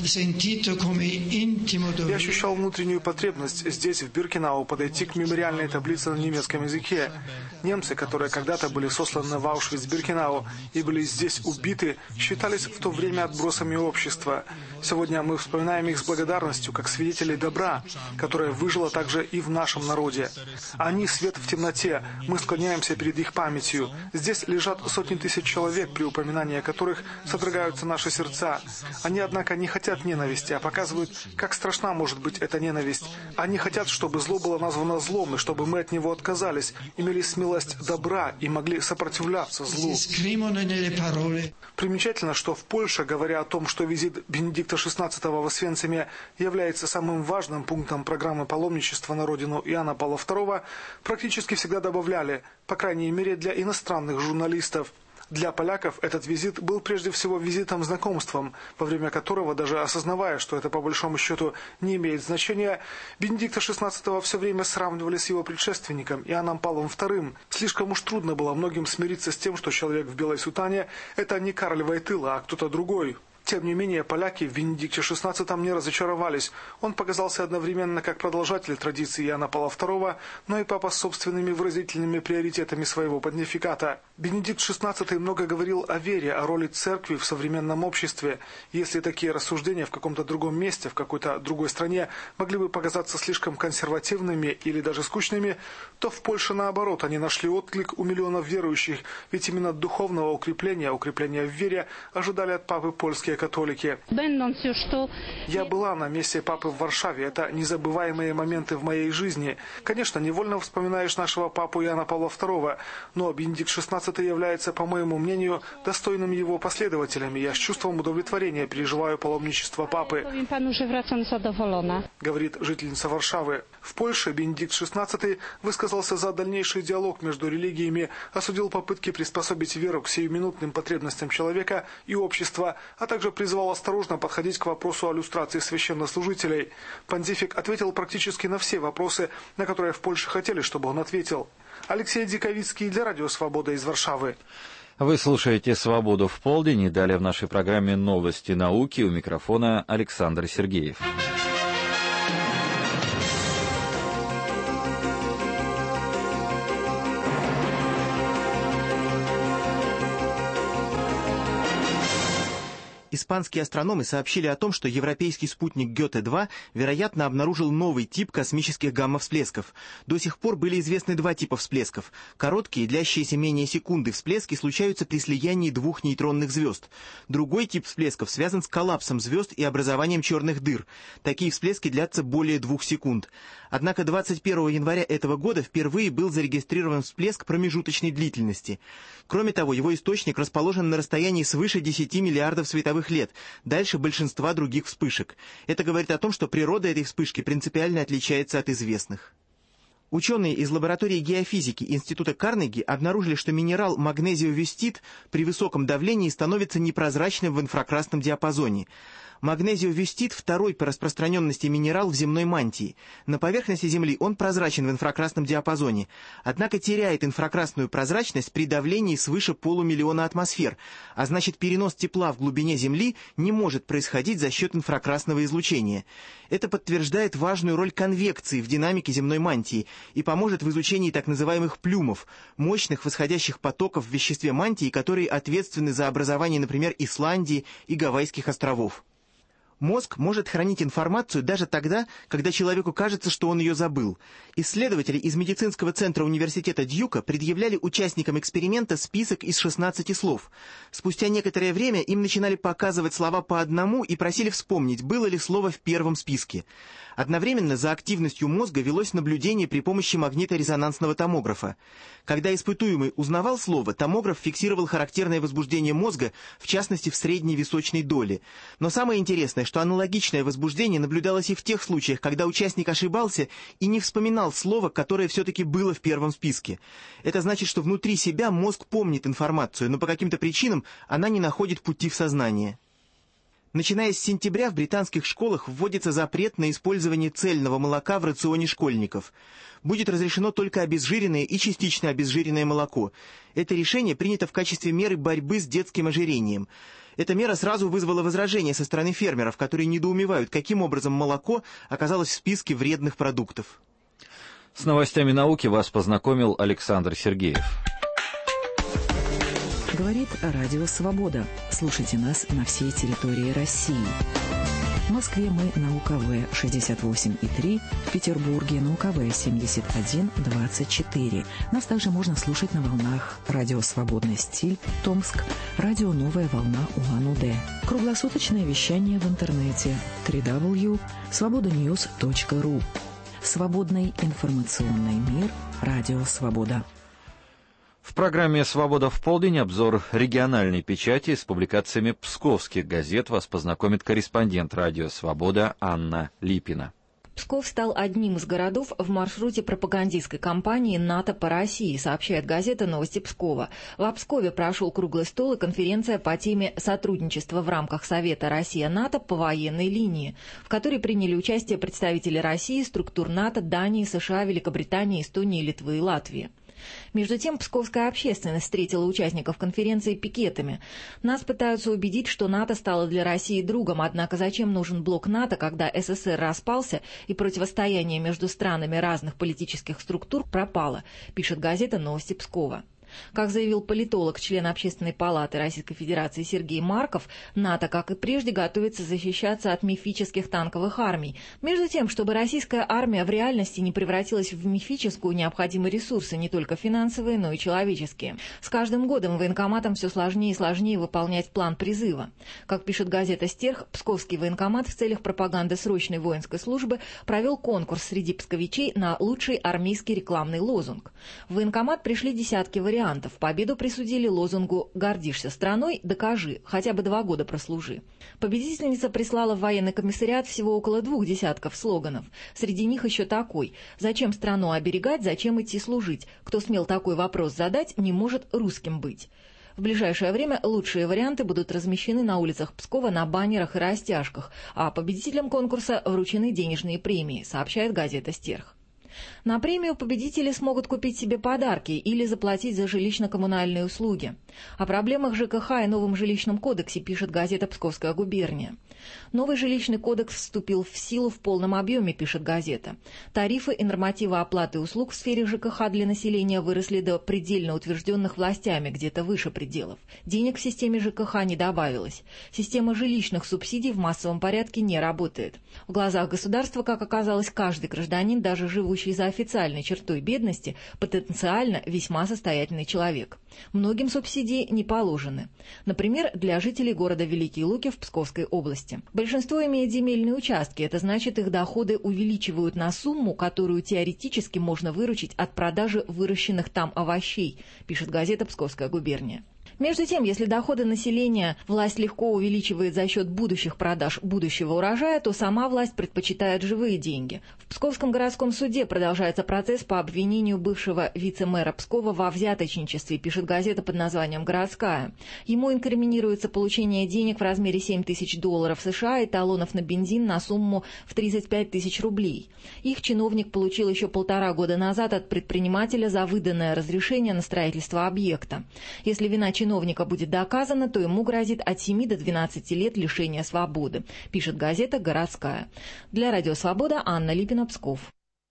ощущал внутреннюю потребность здесь, в Биркенау, подойти к мемориальной таблице на немецком языке. Немцы, которые когда-то были сосланы в Аушвиц-Биркенау и были здесь убиты, считались в то время отбросами общества. Сегодня мы вспоминаем их с благодарностью, как свидетелей добра, которое выжило также и в нашем народе. Они — свет в темноте, мы склоняемся перед их памятью. Здесь лежат сотни тысяч человек, при упоминании о которых содрогаются наши сердца. Они, однако, не хотят ненависти, а показывают, как страшна может быть эта ненависть. Они хотят, чтобы зло было названо злом, и чтобы мы от него отказались, имели смелость добра и могли сопротивляться злу». Примечательно, что в Польше, говоря о том, что визит Бенедикта шестнадцатого в Освенциме является самым важным пунктом программы паломничества на родину Иоанна Павла второго, практически всегда добавляли, по крайней мере для иностранных журналистов. Для поляков этот визит был прежде всего визитом-знакомством, во время которого, даже осознавая, что это по большому счету не имеет значения, Бенедикта шестнадцатого все время сравнивали с его предшественником Иоанном Павлом вторым. Слишком уж трудно было многим смириться с тем, что человек в белой сутане – это не Карл Войтыла, а кто-то другой. Тем не менее, поляки в Бенедикте шестнадцатом не разочаровались. Он показался одновременно как продолжатель традиции Иоанна Павла второго, но и папа с собственными выразительными приоритетами своего понтификата. Бенедикт шестнадцатый много говорил о вере, о роли церкви в современном обществе. Если такие рассуждения в каком-то другом месте, в какой-то другой стране могли бы показаться слишком консервативными или даже скучными, то в Польше, наоборот, они нашли отклик у миллионов верующих, ведь именно духовного укрепления, укрепления в вере ожидали от папы польские католики. Я была на месте папы в Варшаве. Это незабываемые моменты в моей жизни. Конечно, невольно вспоминаешь нашего папу Иоанна Павла второго, но Бенедикт шестнадцатый является, по моему мнению, достойным его последователями. Я с чувством удовлетворения переживаю паломничество папы, говорит жительница Варшавы. В Польше Бенедикт шестнадцатый высказался за дальнейший диалог между религиями, осудил попытки приспособить веру к сиюминутным потребностям человека и общества, а также призвал осторожно подходить к вопросу о люстрации священнослужителей. Понтифик ответил практически на все вопросы, на которые в Польше хотели, чтобы он ответил. Алексей Диковицкий для Радио Свобода из Варшавы. Вы слушаете «Свободу в полдень», и далее в нашей программе «Новости науки». У микрофона Александр Сергеев. Испанские астрономы сообщили о том, что европейский спутник Гёте два, вероятно, обнаружил новый тип космических гамма-всплесков. До сих пор были известны два типа всплесков. Короткие, длящиеся менее секунды всплески случаются при слиянии двух нейтронных звезд. Другой тип всплесков связан с коллапсом звезд и образованием черных дыр. Такие всплески длятся более двух секунд. Однако двадцать первого января этого года впервые был зарегистрирован всплеск промежуточной длительности. Кроме того, его источник расположен на расстоянии свыше десяти миллиардов световых лет, дальше большинства других вспышек. Это говорит о том, что природа этой вспышки принципиально отличается от известных. Ученые из лаборатории геофизики Института Карнеги обнаружили, что минерал магнезиовюстит при высоком давлении становится непрозрачным в инфракрасном диапазоне. Магнезиовюстит – второй по распространенности минерал в земной мантии. На поверхности Земли он прозрачен в инфракрасном диапазоне, однако теряет инфракрасную прозрачность при давлении свыше полумиллиона атмосфер, а значит перенос тепла в глубине Земли не может происходить за счет инфракрасного излучения. Это подтверждает важную роль конвекции в динамике земной мантии и поможет в изучении так называемых плюмов – мощных восходящих потоков в веществе мантии, которые ответственны за образование, например, Исландии и Гавайских островов. Мозг может хранить информацию даже тогда, когда человеку кажется, что он ее забыл. Исследователи из медицинского центра университета Дьюка предъявляли участникам эксперимента список из шестнадцати слов. Спустя некоторое время им начинали показывать слова по одному и просили вспомнить, было ли слово в первом списке. Одновременно за активностью мозга велось наблюдение при помощи магниторезонансного томографа. Когда испытуемый узнавал слово, томограф фиксировал характерное возбуждение мозга, в частности в средней височной доле. Но самое интересное, что аналогичное возбуждение наблюдалось и в тех случаях, когда участник ошибался и не вспоминал слово, которое все-таки было в первом списке. Это значит, что внутри себя мозг помнит информацию, но по каким-то причинам она не находит пути в сознание. Начиная с сентября в британских школах вводится запрет на использование цельного молока в рационе школьников. Будет разрешено только обезжиренное и частично обезжиренное молоко. Это решение принято в качестве меры борьбы с детским ожирением. Эта мера сразу вызвала возражения со стороны фермеров, которые недоумевают, каким образом молоко оказалось в списке вредных продуктов. С новостями науки вас познакомил Александр Сергеев. Говорит Радио Свобода. Слушайте нас на всей территории России. В Москве мы на У Ка Вэ шестьдесят восемь и три, в Петербурге на У Ка Вэ семьдесят один двадцать четыре. Нас также можно слушать на волнах Радио Свободный стиль, Томск, Радио Новая волна Улан-Удэ. Круглосуточное вещание в интернете дабл ю дабл ю дабл ю точка свобода ньюс точка ру. Свободный информационный мир. Радио Свобода. В программе «Свобода в полдень» обзор региональной печати с публикациями псковских газет вас познакомит корреспондент «Радио Свобода» Анна Липина. Псков стал одним из городов в маршруте пропагандистской кампании «НАТО по России», сообщает газета «Новости Пскова». В Пскове прошел круглый стол и конференция по теме «Сотрудничество в рамках Совета Россия-НАТО по военной линии», в которой приняли участие представители России, структур НАТО, Дании, США, Великобритании, Эстонии, Литвы и Латвии. Между тем, псковская общественность встретила участников конференции пикетами. Нас пытаются убедить, что НАТО стало для России другом, однако зачем нужен блок НАТО, когда СССР распался и противостояние между странами разных политических структур пропало, пишет газета «Новости Пскова». Как заявил политолог, член Общественной палаты Российской Федерации Сергей Марков, НАТО, как и прежде, готовится защищаться от мифических танковых армий. Между тем, чтобы российская армия в реальности не превратилась в мифическую, необходимы ресурсы, не только финансовые, но и человеческие. С каждым годом военкоматам все сложнее и сложнее выполнять план призыва. Как пишет газета «Стерх», Псковский военкомат в целях пропаганды срочной воинской службы провел конкурс среди псковичей на лучший армейский рекламный лозунг. В военкомат пришли десятки вариантов. Победу присудили лозунгу «Гордишься страной? Докажи, хотя бы два года прослужи». Победительница прислала в военный комиссариат всего около двух десятков слоганов. Среди них еще такой: «Зачем страну оберегать, зачем идти служить? Кто смел такой вопрос задать, не может русским быть». В ближайшее время лучшие варианты будут размещены на улицах Пскова на баннерах и растяжках, а победителям конкурса вручены денежные премии, сообщает газета «Стерх». На премию победители смогут купить себе подарки или заплатить за жилищно-коммунальные услуги. О проблемах ЖКХ и новом жилищном кодексе пишет газета «Псковская губерния». Новый жилищный кодекс вступил в силу в полном объеме, пишет газета. Тарифы и нормативы оплаты услуг в сфере ЖКХ для населения выросли до предельно утвержденных властями, где-то выше пределов. Денег в системе ЖКХ не добавилось. Система жилищных субсидий в массовом порядке не работает. В глазах государства, как оказалось, каждый гражданин, даже живущий за официальной чертой бедности, потенциально весьма состоятельный человек. Многим субсидии не положены. Например, для жителей города Великие Луки в Псковской области. Большинство имеет земельные участки, это значит, их доходы увеличивают на сумму, которую теоретически можно выручить от продажи выращенных там овощей, пишет газета «Псковская губерния». Между тем, если доходы населения власть легко увеличивает за счет будущих продаж будущего урожая, то сама власть предпочитает живые деньги. В Псковском городском суде продолжается процесс по обвинению бывшего вице-мэра Пскова во взяточничестве, пишет газета под названием «Городская». Ему инкриминируется получение денег в размере семь тысяч долларов США и талонов на бензин на сумму в тридцать пять тысяч рублей. Их чиновник получил еще полтора года назад от предпринимателя за выданное разрешение на строительство объекта. Если вина чиновника чиновника будет доказано, то ему грозит от семи до двенадцати лет лишения свободы, пишет газета «Городская». Для Радио Свобода Анна Липина, Псков.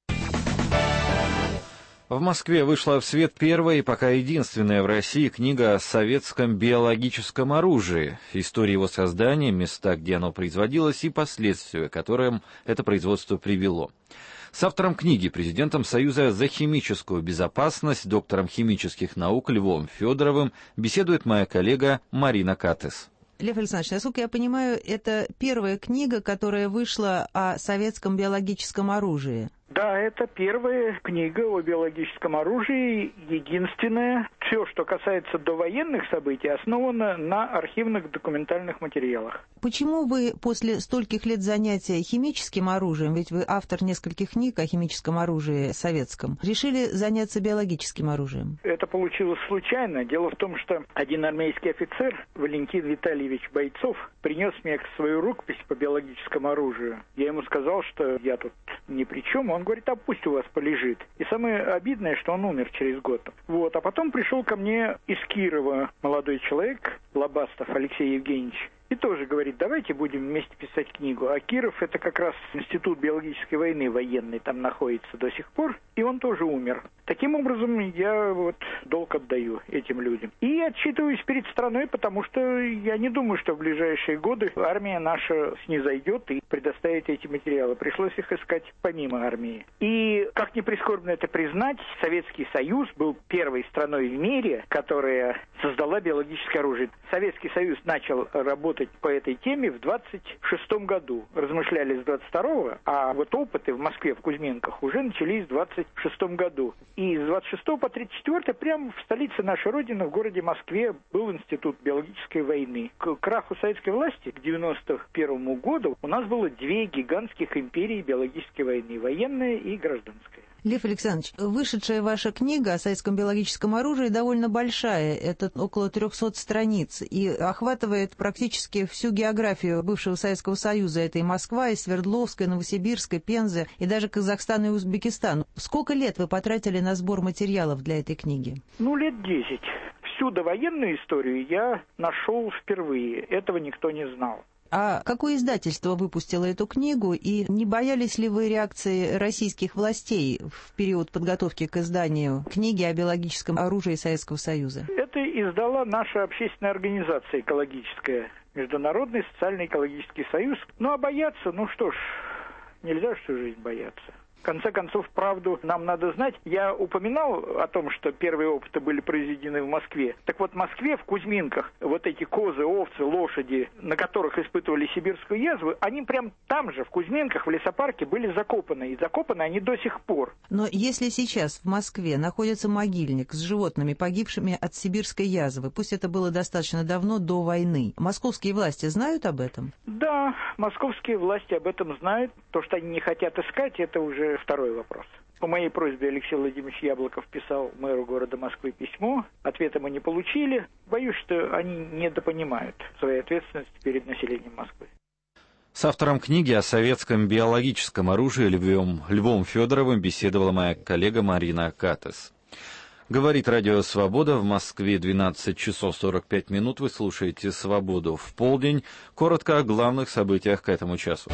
В Москве вышла в свет первая и пока единственная в России книга о советском биологическом оружии, истории его создания, места, где оно производилось и последствия, к которым это производство привело. С автором книги, президентом Союза за химическую безопасность, доктором химических наук Львом Федоровым беседует моя коллега Марина Катес. Лев Александрович, насколько я понимаю, это первая книга, которая вышла о советском биологическом оружии. Да, это первая книга о биологическом оружии, единственная. Все, что касается довоенных событий, основано на архивных документальных материалах. Почему вы после стольких лет занятия химическим оружием, ведь вы автор нескольких книг о химическом оружии советском, решили заняться биологическим оружием? Это получилось случайно. Дело в том, что один армейский офицер, Валентин Витальевич Бойцов, принес мне свою рукопись по биологическому оружию. Я ему сказал, что я тут ни при чем. Он говорит, а пусть у вас полежит. И самое обидное, что он умер через год. Вот. А потом пришел ко мне из Кирова молодой человек, Лобастов Алексей Евгеньевич, и тоже говорит, давайте будем вместе писать книгу. А Киров — это как раз институт биологической войны военный, там находится до сих пор, и он тоже умер. Таким образом, я вот долг отдаю этим людям. И отчитываюсь перед страной, потому что я не думаю, что в ближайшие годы армия наша снизойдет и предоставит эти материалы. Пришлось их искать помимо армии. И, как ни прискорбно это признать, Советский Союз был первой страной в мире, которая создала биологическое оружие. Советский Союз начал работать по этой теме в двадцать шестом году. Размышляли с двадцать второго, а вот опыты в Москве, в Кузьминках, уже начались в двадцать шестом году. И с двадцать шестого по тридцать четвёртый прямо в столице нашей Родины, в городе Москве, был институт биологической войны. К краху советской власти к девяносто первому году у нас было две гигантских империи биологической войны, военная и гражданская. Лев Александрович, вышедшая ваша книга о советском биологическом оружии довольно большая, это около трехсот страниц, и охватывает практически всю географию бывшего Советского Союза. Это и Москва, и Свердловская, и Новосибирская, Пенза, и даже Казахстан и Узбекистан. Сколько лет вы потратили на сбор материалов для этой книги? Ну, лет десять. Всю довоенную историю я нашел впервые. Этого никто не знал. А какое издательство выпустило эту книгу, и не боялись ли вы реакции российских властей в период подготовки к изданию книги о биологическом оружии Советского Союза? Это издала наша общественная организация экологическая, Международный социально-экологический союз. Ну, а бояться, ну что ж, нельзя всю жизнь бояться. В конце концов, правду нам надо знать. Я упоминал о том, что первые опыты были произведены в Москве. Так вот, в Москве, в Кузьминках, вот эти козы, овцы, лошади, на которых испытывали сибирскую язву, они прям там же, в Кузьминках, в лесопарке, были закопаны. И закопаны они до сих пор. Но если сейчас в Москве находится могильник с животными, погибшими от сибирской язвы, пусть это было достаточно давно, до войны, московские власти знают об этом? Да, московские власти об этом знают. То, что они не хотят искать, это уже второй вопрос. По моей просьбе Алексей Владимирович Яблоков писал мэру города Москвы письмо. Ответа мы не получили. Боюсь, что они недопонимают своей ответственности перед населением Москвы. С автором книги о советском биологическом оружии Львом, Львом Федоровым беседовала моя коллега Марина Катес. Говорит Радио Свобода, в Москве двенадцать часов сорок пять минут. Вы слушаете «Свободу в полдень». Коротко о главных событиях к этому часу.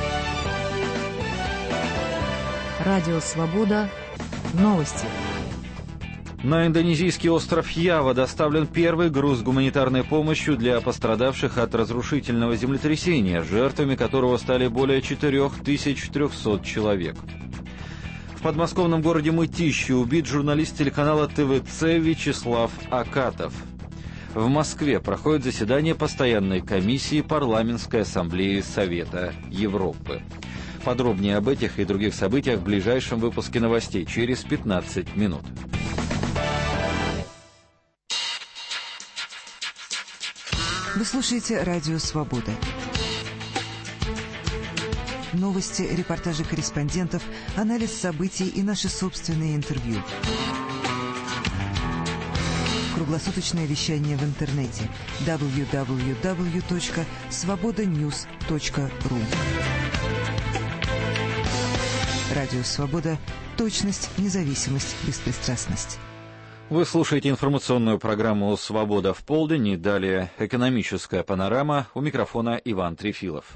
Радио «Свобода». Новости. На индонезийский остров Ява доставлен первый груз гуманитарной помощью для пострадавших от разрушительного землетрясения, жертвами которого стали более четыре тысячи триста человек. В подмосковном городе Мытищи убит журналист телеканала ТВЦ Вячеслав Акатов. В Москве проходит заседание постоянной комиссии Парламентской ассамблеи Совета Европы. Подробнее об этих и других событиях в ближайшем выпуске новостей через пятнадцать минут. Вы слушаете Радио Свобода. Новости, репортажи корреспондентов, анализ событий и наши собственные интервью. Круглосуточное вещание в интернете дабл ю дабл ю дабл ю точка свобода ньюс точка ру. Радио «Свобода». Точность, независимость, беспристрастность. Вы слушаете информационную программу «Свобода в полдень» и далее экономическая панорама. У микрофона Иван Трефилов.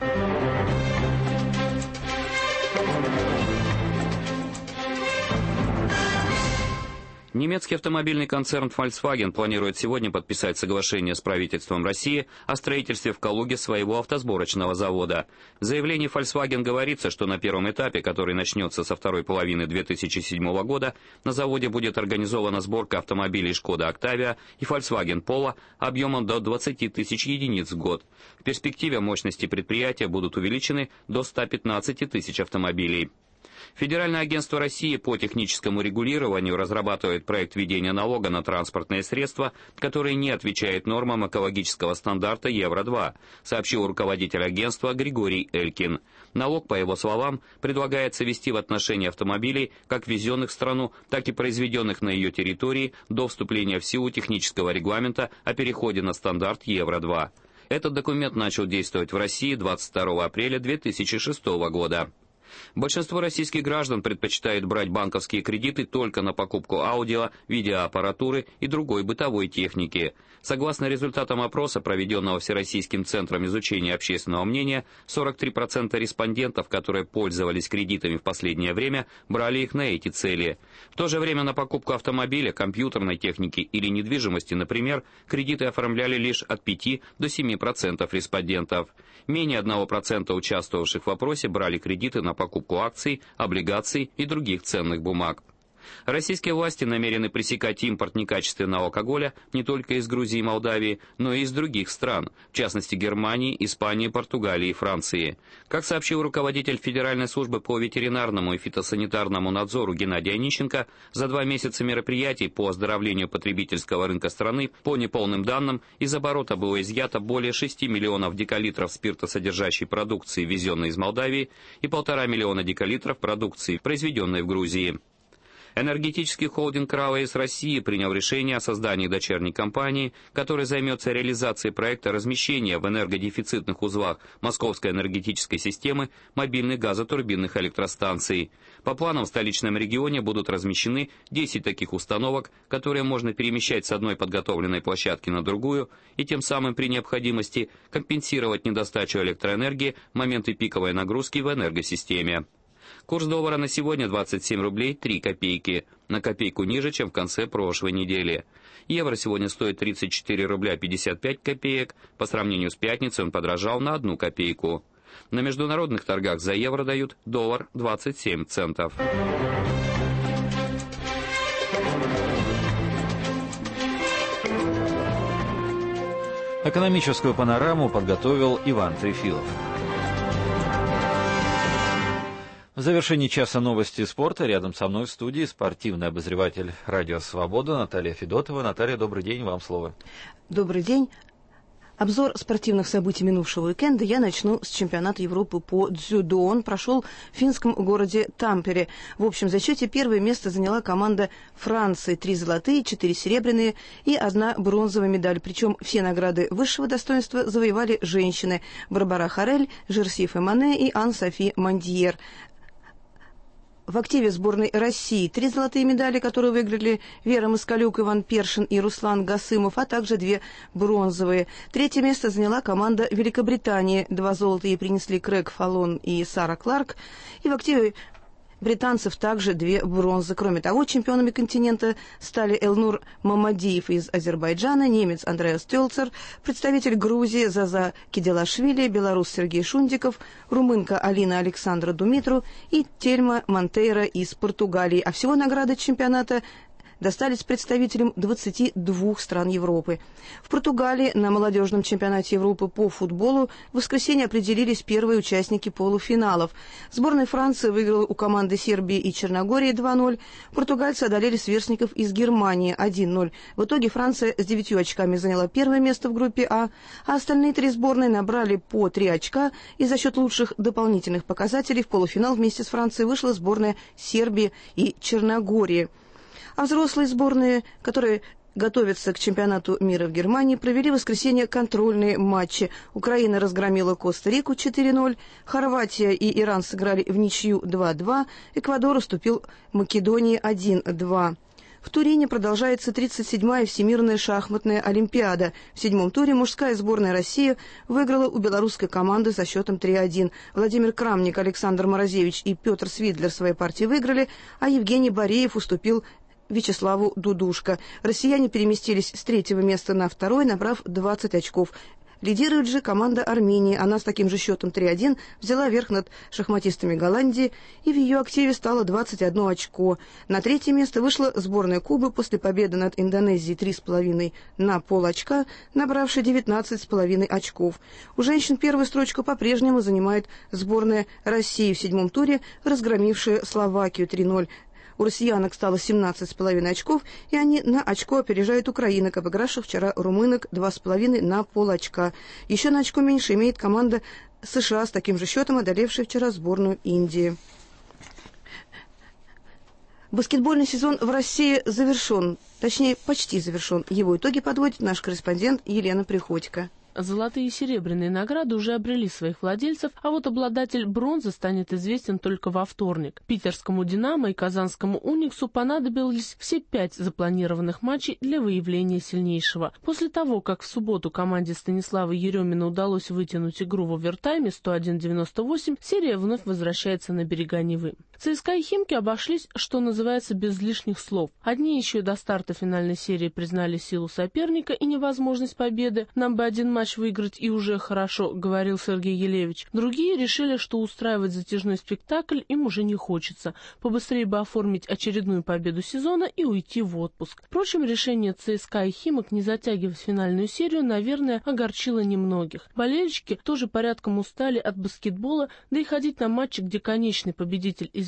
Немецкий автомобильный концерн Volkswagen планирует сегодня подписать соглашение с правительством России о строительстве в Калуге своего автосборочного завода. В заявлении Volkswagen говорится, что на первом этапе, который начнется со второй половины две тысячи седьмого года, на заводе будет организована сборка автомобилей Шкода Октавия и Volkswagen Polo объемом до двадцати тысяч единиц в год. В перспективе мощности предприятия будут увеличены до ста пятнадцати тысяч автомобилей. Федеральное агентство России по техническому регулированию разрабатывает проект введения налога на транспортные средства, который не отвечает нормам экологического стандарта Евро два, сообщил руководитель агентства Григорий Элькин. Налог, по его словам, предлагается ввести в отношении автомобилей, как ввезенных в страну, так и произведенных на ее территории до вступления в силу технического регламента о переходе на стандарт Евро два. Этот документ начал действовать в России двадцать второго апреля две тысячи шестого года. Большинство российских граждан предпочитают брать банковские кредиты только на покупку аудио, видеоаппаратуры и другой бытовой техники. Согласно результатам опроса, проведенного Всероссийским центром изучения общественного мнения, сорок три процента респондентов, которые пользовались кредитами в последнее время, брали их на эти цели. В то же время на покупку автомобиля, компьютерной техники или недвижимости, например, кредиты оформляли лишь от пяти до семи процентов респондентов. Менее одного процента участвовавших в опросе брали кредиты на покупку акций, облигаций и других ценных бумаг. Российские власти намерены пресекать импорт некачественного алкоголя не только из Грузии и Молдавии, но и из других стран, в частности Германии, Испании, Португалии и Франции. Как сообщил руководитель Федеральной службы по ветеринарному и фитосанитарному надзору Геннадий Онищенко, за два месяца мероприятий по оздоровлению потребительского рынка страны, по неполным данным, из оборота было изъято более шести миллионов декалитров спиртосодержащей продукции, ввезенной из Молдавии, и полтора миллиона декалитров продукции, произведенной в Грузии. Энергетический холдинг РАО-ЭС России принял решение о создании дочерней компании, которая займется реализацией проекта размещения в энергодефицитных узлах Московской энергетической системы мобильных газотурбинных электростанций. По планам в столичном регионе будут размещены десять таких установок, которые можно перемещать с одной подготовленной площадки на другую и тем самым при необходимости компенсировать недостачу электроэнергии в моменты пиковой нагрузки в энергосистеме. Курс доллара на сегодня двадцать семь рублей три копейки, на копейку ниже, чем в конце прошлой недели. Евро сегодня стоит тридцать четыре рубля пятьдесят пять копеек, по сравнению с пятницей он подорожал на одну копейку. На международных торгах за евро дают доллар двадцать семь центов. Экономическую панораму подготовил Иван Трефилов. В завершении часа новости спорта рядом со мной в студии спортивный обозреватель «Радио Свобода» Наталья Федотова. Наталья, добрый день, вам слово. Добрый день. Обзор спортивных событий минувшего уикенда я начну с чемпионата Европы по дзюдо. Он прошел в финском городе Тампере. В общем зачете первое место заняла команда Франции. Три золотые, четыре серебряные и одна бронзовая медаль. Причем все награды высшего достоинства завоевали женщины. Барбара Харель, Жерси Фемане и Ан-Софи Мандьер. В активе сборной России три золотые медали, которые выиграли Вера Москалюк, Иван Першин и Руслан Гасымов, а также две бронзовые. Третье место заняла команда Великобритании. Два золота ей принесли Крэг Фаллон и Сара Кларк. И в активе британцев также две бронзы. Кроме того, чемпионами континента стали Элнур Мамадиев из Азербайджана, немец Андреас Тёлцер, представитель Грузии Заза Киделашвили, белорус Сергей Шундиков, румынка Алина Александра Думитру и Тельма Монтейра из Португалии. А всего награды чемпионата достались представителям двадцати двух стран Европы. В Португалии на молодежном чемпионате Европы по футболу в воскресенье определились первые участники полуфиналов. Сборная Франции выиграла у команды Сербии и Черногории два ноль. Португальцы одолели сверстников из Германии один ноль. В итоге Франция с девятью очками заняла первое место в группе А, а остальные три сборные набрали по три очка, и за счет лучших дополнительных показателей в полуфинал вместе с Францией вышла сборная Сербии и Черногории. А взрослые сборные, которые готовятся к чемпионату мира в Германии, провели в воскресенье контрольные матчи. Украина разгромила Коста-Рику четыре ноль, Хорватия и Иран сыграли в ничью два два, Эквадор уступил Македонии один два. В Турине продолжается тридцать седьмая Всемирная шахматная олимпиада. В седьмом туре мужская сборная России выиграла у белорусской команды со счетом три один. Владимир Крамник, Александр Морозевич и Петр Свидлер свои партии выиграли, а Евгений Бореев уступил Вячеславу Дудушко. Россияне переместились с третьего места на второе, набрав двадцать очков. Лидирует же команда Армении. Она с таким же счетом три один взяла верх над шахматистами Голландии, и в ее активе стало двадцать одно очко. На третье место вышла сборная Кубы после победы над Индонезией три с половиной на полочка, набравшей девятнадцать с половиной очков. У женщин первую строчку по-прежнему занимает сборная России, в седьмом туре разгромившая Словакию три ноль. У россиянок стало семнадцать с половиной очков, и они на очко опережают украинок, обыгравших вчера румынок два с половиной на полочка. Еще на очко меньше имеет команда США с таким же счетом, одолевшая вчера сборную Индии. Баскетбольный сезон в России завершен, точнее, почти завершен. Его итоги подводит наш корреспондент Елена Приходько. Золотые и серебряные награды уже обрели своих владельцев, а вот обладатель бронзы станет известен только во вторник. Питерскому «Динамо» и казанскому «Униксу» понадобились все пять запланированных матчей для выявления сильнейшего. После того, как в субботу команде Станислава Еремина удалось вытянуть игру в овертайме сто один девяносто восемь, серия вновь возвращается на берега Невы. ЦСКА и «Химки» обошлись, что называется, без лишних слов. Одни еще до старта финальной серии признали силу соперника и невозможность победы. Нам бы один матч выиграть и уже хорошо, говорил Сергей Елевич. Другие решили, что устраивать затяжной спектакль им уже не хочется. Побыстрее бы оформить очередную победу сезона и уйти в отпуск. Впрочем, решение ЦСКА и «Химок» не затягивать финальную серию, наверное, огорчило немногих. Болельщики тоже порядком устали от баскетбола, да и ходить на матчи, где конечный победитель из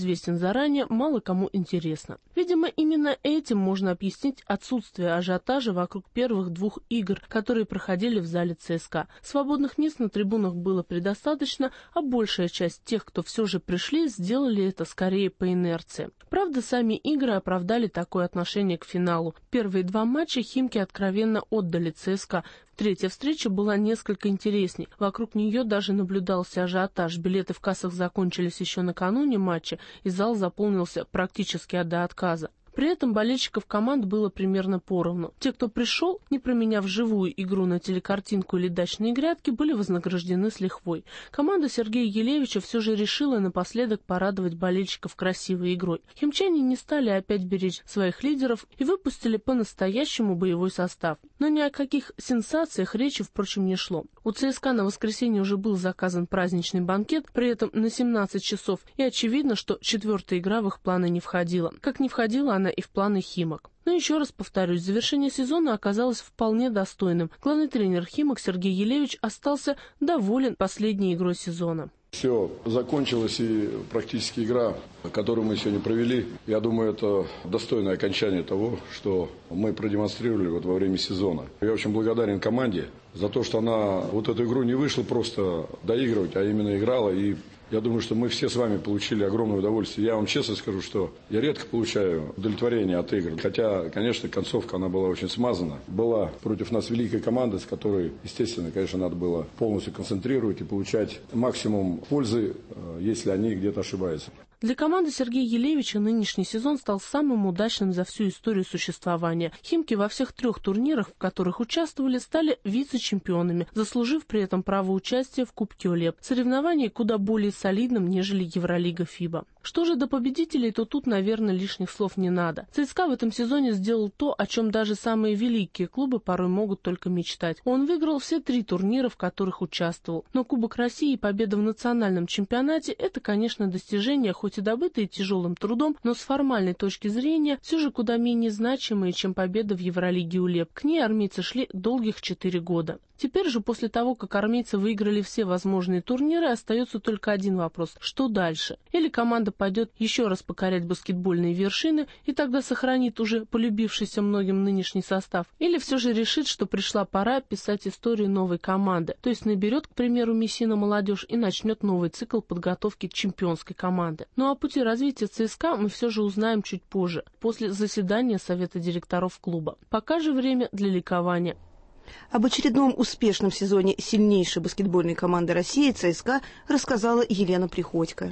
известен заранее, мало кому интересно. Видимо, именно этим можно объяснить отсутствие ажиотажа вокруг первых двух игр, которые проходили в зале ЦСКА. Свободных мест на трибунах было предостаточно, а большая часть тех, кто все же пришли, сделали это скорее по инерции. Правда, сами игры оправдали такое отношение к финалу. Первые два матча химки откровенно отдали ЦСКА. Третья встреча была несколько интересней. Вокруг нее даже наблюдался ажиотаж. Билеты в кассах закончились еще накануне матча, и зал заполнился практически до отказа. При этом болельщиков команд было примерно поровну. Те, кто пришел, не променяв живую игру на телекартинку или дачные грядки, были вознаграждены с лихвой. Команда Сергея Елевича все же решила напоследок порадовать болельщиков красивой игрой. Химчане не стали опять беречь своих лидеров и выпустили по-настоящему боевой состав. Но ни о каких сенсациях речи, впрочем, не шло. У ЦСКА на воскресенье уже был заказан праздничный банкет, при этом на семнадцать часов, и очевидно, что четвертая игра в их планы не входила. Как не входила она и в планы Химок. Но еще раз повторюсь, завершение сезона оказалось вполне достойным. Главный тренер Химок Сергей Елевич остался доволен последней игрой сезона. Все закончилось, и практически игра, которую мы сегодня провели, я думаю, это достойное окончание того, что мы продемонстрировали вот во время сезона. Я очень благодарен команде за то, что она вот эту игру не вышла просто доигрывать, а именно играла. И я думаю, что мы все с вами получили огромное удовольствие. Я вам честно скажу, что я редко получаю удовлетворение от игр. Хотя, конечно, концовка, она была очень смазана. Была против нас великая команда, с которой, естественно, конечно, надо было полностью концентрировать и получать максимум пользы, если они где-то ошибаются. Для команды Сергея Елевича нынешний сезон стал самым удачным за всю историю существования. Химки во всех трех турнирах, в которых участвовали, стали вице-чемпионами, заслужив при этом право участия в Кубке ОЛЕП. Соревнование куда более солидным, нежели Евролига ФИБА. Что же до победителей, то тут, наверное, лишних слов не надо. ЦСКА в этом сезоне сделал то, о чем даже самые великие клубы порой могут только мечтать. Он выиграл все три турнира, в которых участвовал. Но Кубок России и победа в национальном чемпионате – это, конечно, достижение, хоть и добытые тяжелым трудом, но с формальной точки зрения все же куда менее значимые, чем победа в Евролиге УЛЕП. К ней армейцы шли долгих четыре года. Теперь же, после того, как армейцы выиграли все возможные турниры, остается только один вопрос – что дальше? Или команда пойдет еще раз покорять баскетбольные вершины и тогда сохранит уже полюбившийся многим нынешний состав? Или все же решит, что пришла пора писать историю новой команды, то есть наберет, к примеру, Мессина молодежь и начнет новый цикл подготовки чемпионской команды? Ну а о пути развития ЦСКА мы все же узнаем чуть позже, после заседания Совета директоров клуба. Пока же время для ликования. Об очередном успешном сезоне сильнейшей баскетбольной команды России ЦСКА рассказала Елена Приходько.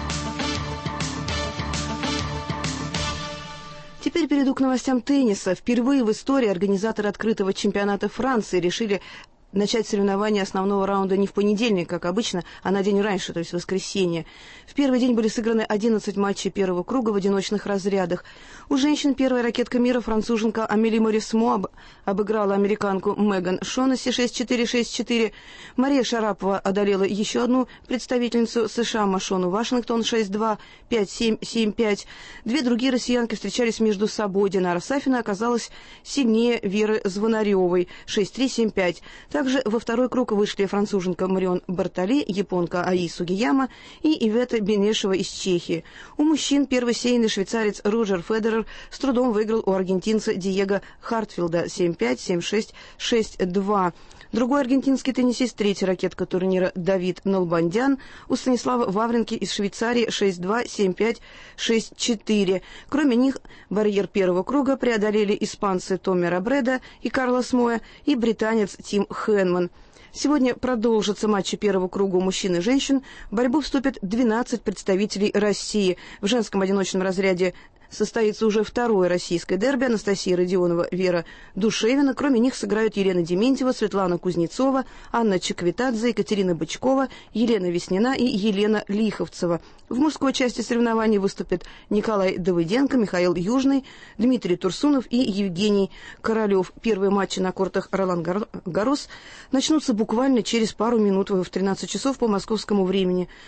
Теперь перейду к новостям тенниса. Впервые в истории организаторы открытого чемпионата Франции решили начать соревнования основного раунда не в понедельник, как обычно, а на день раньше, то есть в воскресенье. В первый день были сыграны одиннадцать матчей первого круга в одиночных разрядах. У женщин первая ракетка мира, француженка Амели Морисмо, об... обыграла американку Меган Шонесси шесть четыре шесть четыре. Мария Шарапова одолела еще одну представительницу США Машону Вашингтон шесть два пять семь семь пять. Две другие россиянки встречались между собой. Динара Сафина оказалась сильнее Веры Звонаревой шесть три семь пять. Также во второй круг вышли француженка Марион Бартали, японка Аи Сугияма и Ивета Бенешева из Чехии. У мужчин первый сейный швейцарец Роджер Федерер с трудом выиграл у аргентинца Диего Хартфилда семь пять семь шесть шесть два. Другой аргентинский теннисист, третья ракетка турнира Давид Налбандян, у Станислава Вавринки из Швейцарии шесть два семь пять шесть четыре. Кроме них барьер первого круга преодолели испанцы Томми Робреда и Карлос Моя и британец Тим Хэнман. Сегодня продолжатся матчи первого круга у мужчин и женщин. В борьбу вступят двенадцать представителей России. В женском одиночном разряде состоится уже второе российское дерби. Анастасия Родионова, Вера Душевина. Кроме них сыграют Елена Дементьева, Светлана Кузнецова, Анна Чеквитадзе, Екатерина Бычкова, Елена Веснина и Елена Лиховцева. В мужской части соревнований выступят Николай Давыденко, Михаил Южный, Дмитрий Турсунов и Евгений Королев. Первые матчи на кортах Ролан-Гаррос начнутся буквально через пару минут в тринадцать часов по московскому времени.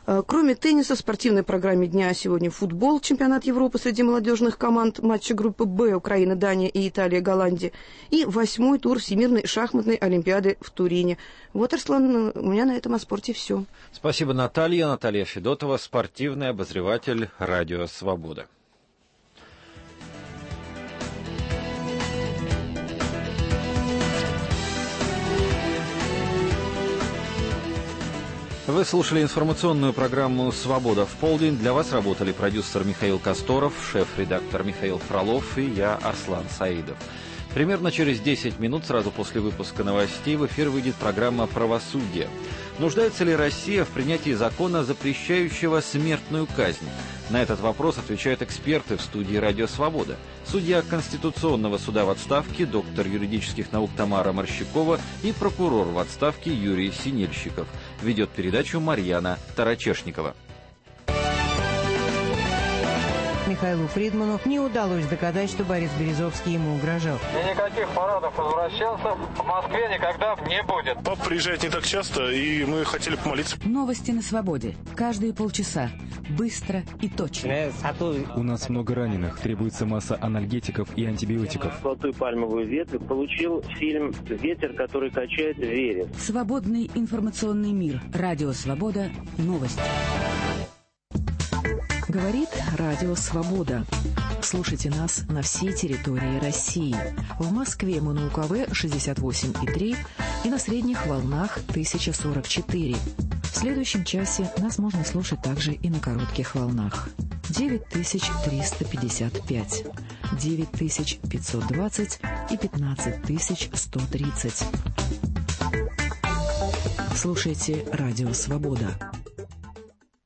Кроме тенниса, в спортивной программе дня сегодня футбол, чемпионат Европы среди молодежных команд, матчи группы «Б» Украина, Дания и Италия, Голландия, и восьмой тур Всемирной шахматной олимпиады в Турине. Вот, Арслан, у меня на этом о спорте все. Спасибо, Наталья. Наталья Федотова, спортивный обозреватель «Радио Свобода». Вы слушали информационную программу «Свобода в полдень». Для вас работали продюсер Михаил Косторов, шеф-редактор Михаил Фролов и я, Арслан Саидов. Примерно через десять минут, сразу после выпуска новостей, в эфир выйдет программа «Правосудие». Нуждается ли Россия в принятии закона, запрещающего смертную казнь? На этот вопрос отвечают эксперты в студии «Радио Свобода». Судья Конституционного суда в отставке, доктор юридических наук Тамара Морщикова и прокурор в отставке Юрий Синельщиков. Ведет передачу Марьяна Тарачешникова. Михаилу Фридману не удалось доказать, что Борис Березовский ему угрожал. И никаких парадов возвращенцев в Москве никогда не будет. Папа приезжает не так часто, и мы хотели помолиться. Новости на свободе. Каждые полчаса. Быстро и точно. У нас много раненых. Требуется масса анальгетиков и антибиотиков. Золотую пальмовую ветвь получил фильм «Ветер, который качает вереск». Свободный информационный мир. Радио Свобода. Новости. Говорит Радио Свобода. Слушайте нас на всей территории России. В Москве мы на УКВ шестьдесят восемь и три и на средних волнах тысяча сорок четыре. В следующем часе нас можно слушать также и на коротких волнах. девять тысяч триста пятьдесят пять, девять тысяч пятьсот двадцать и пятнадцать тысяч сто тридцать. Слушайте Радио Свобода.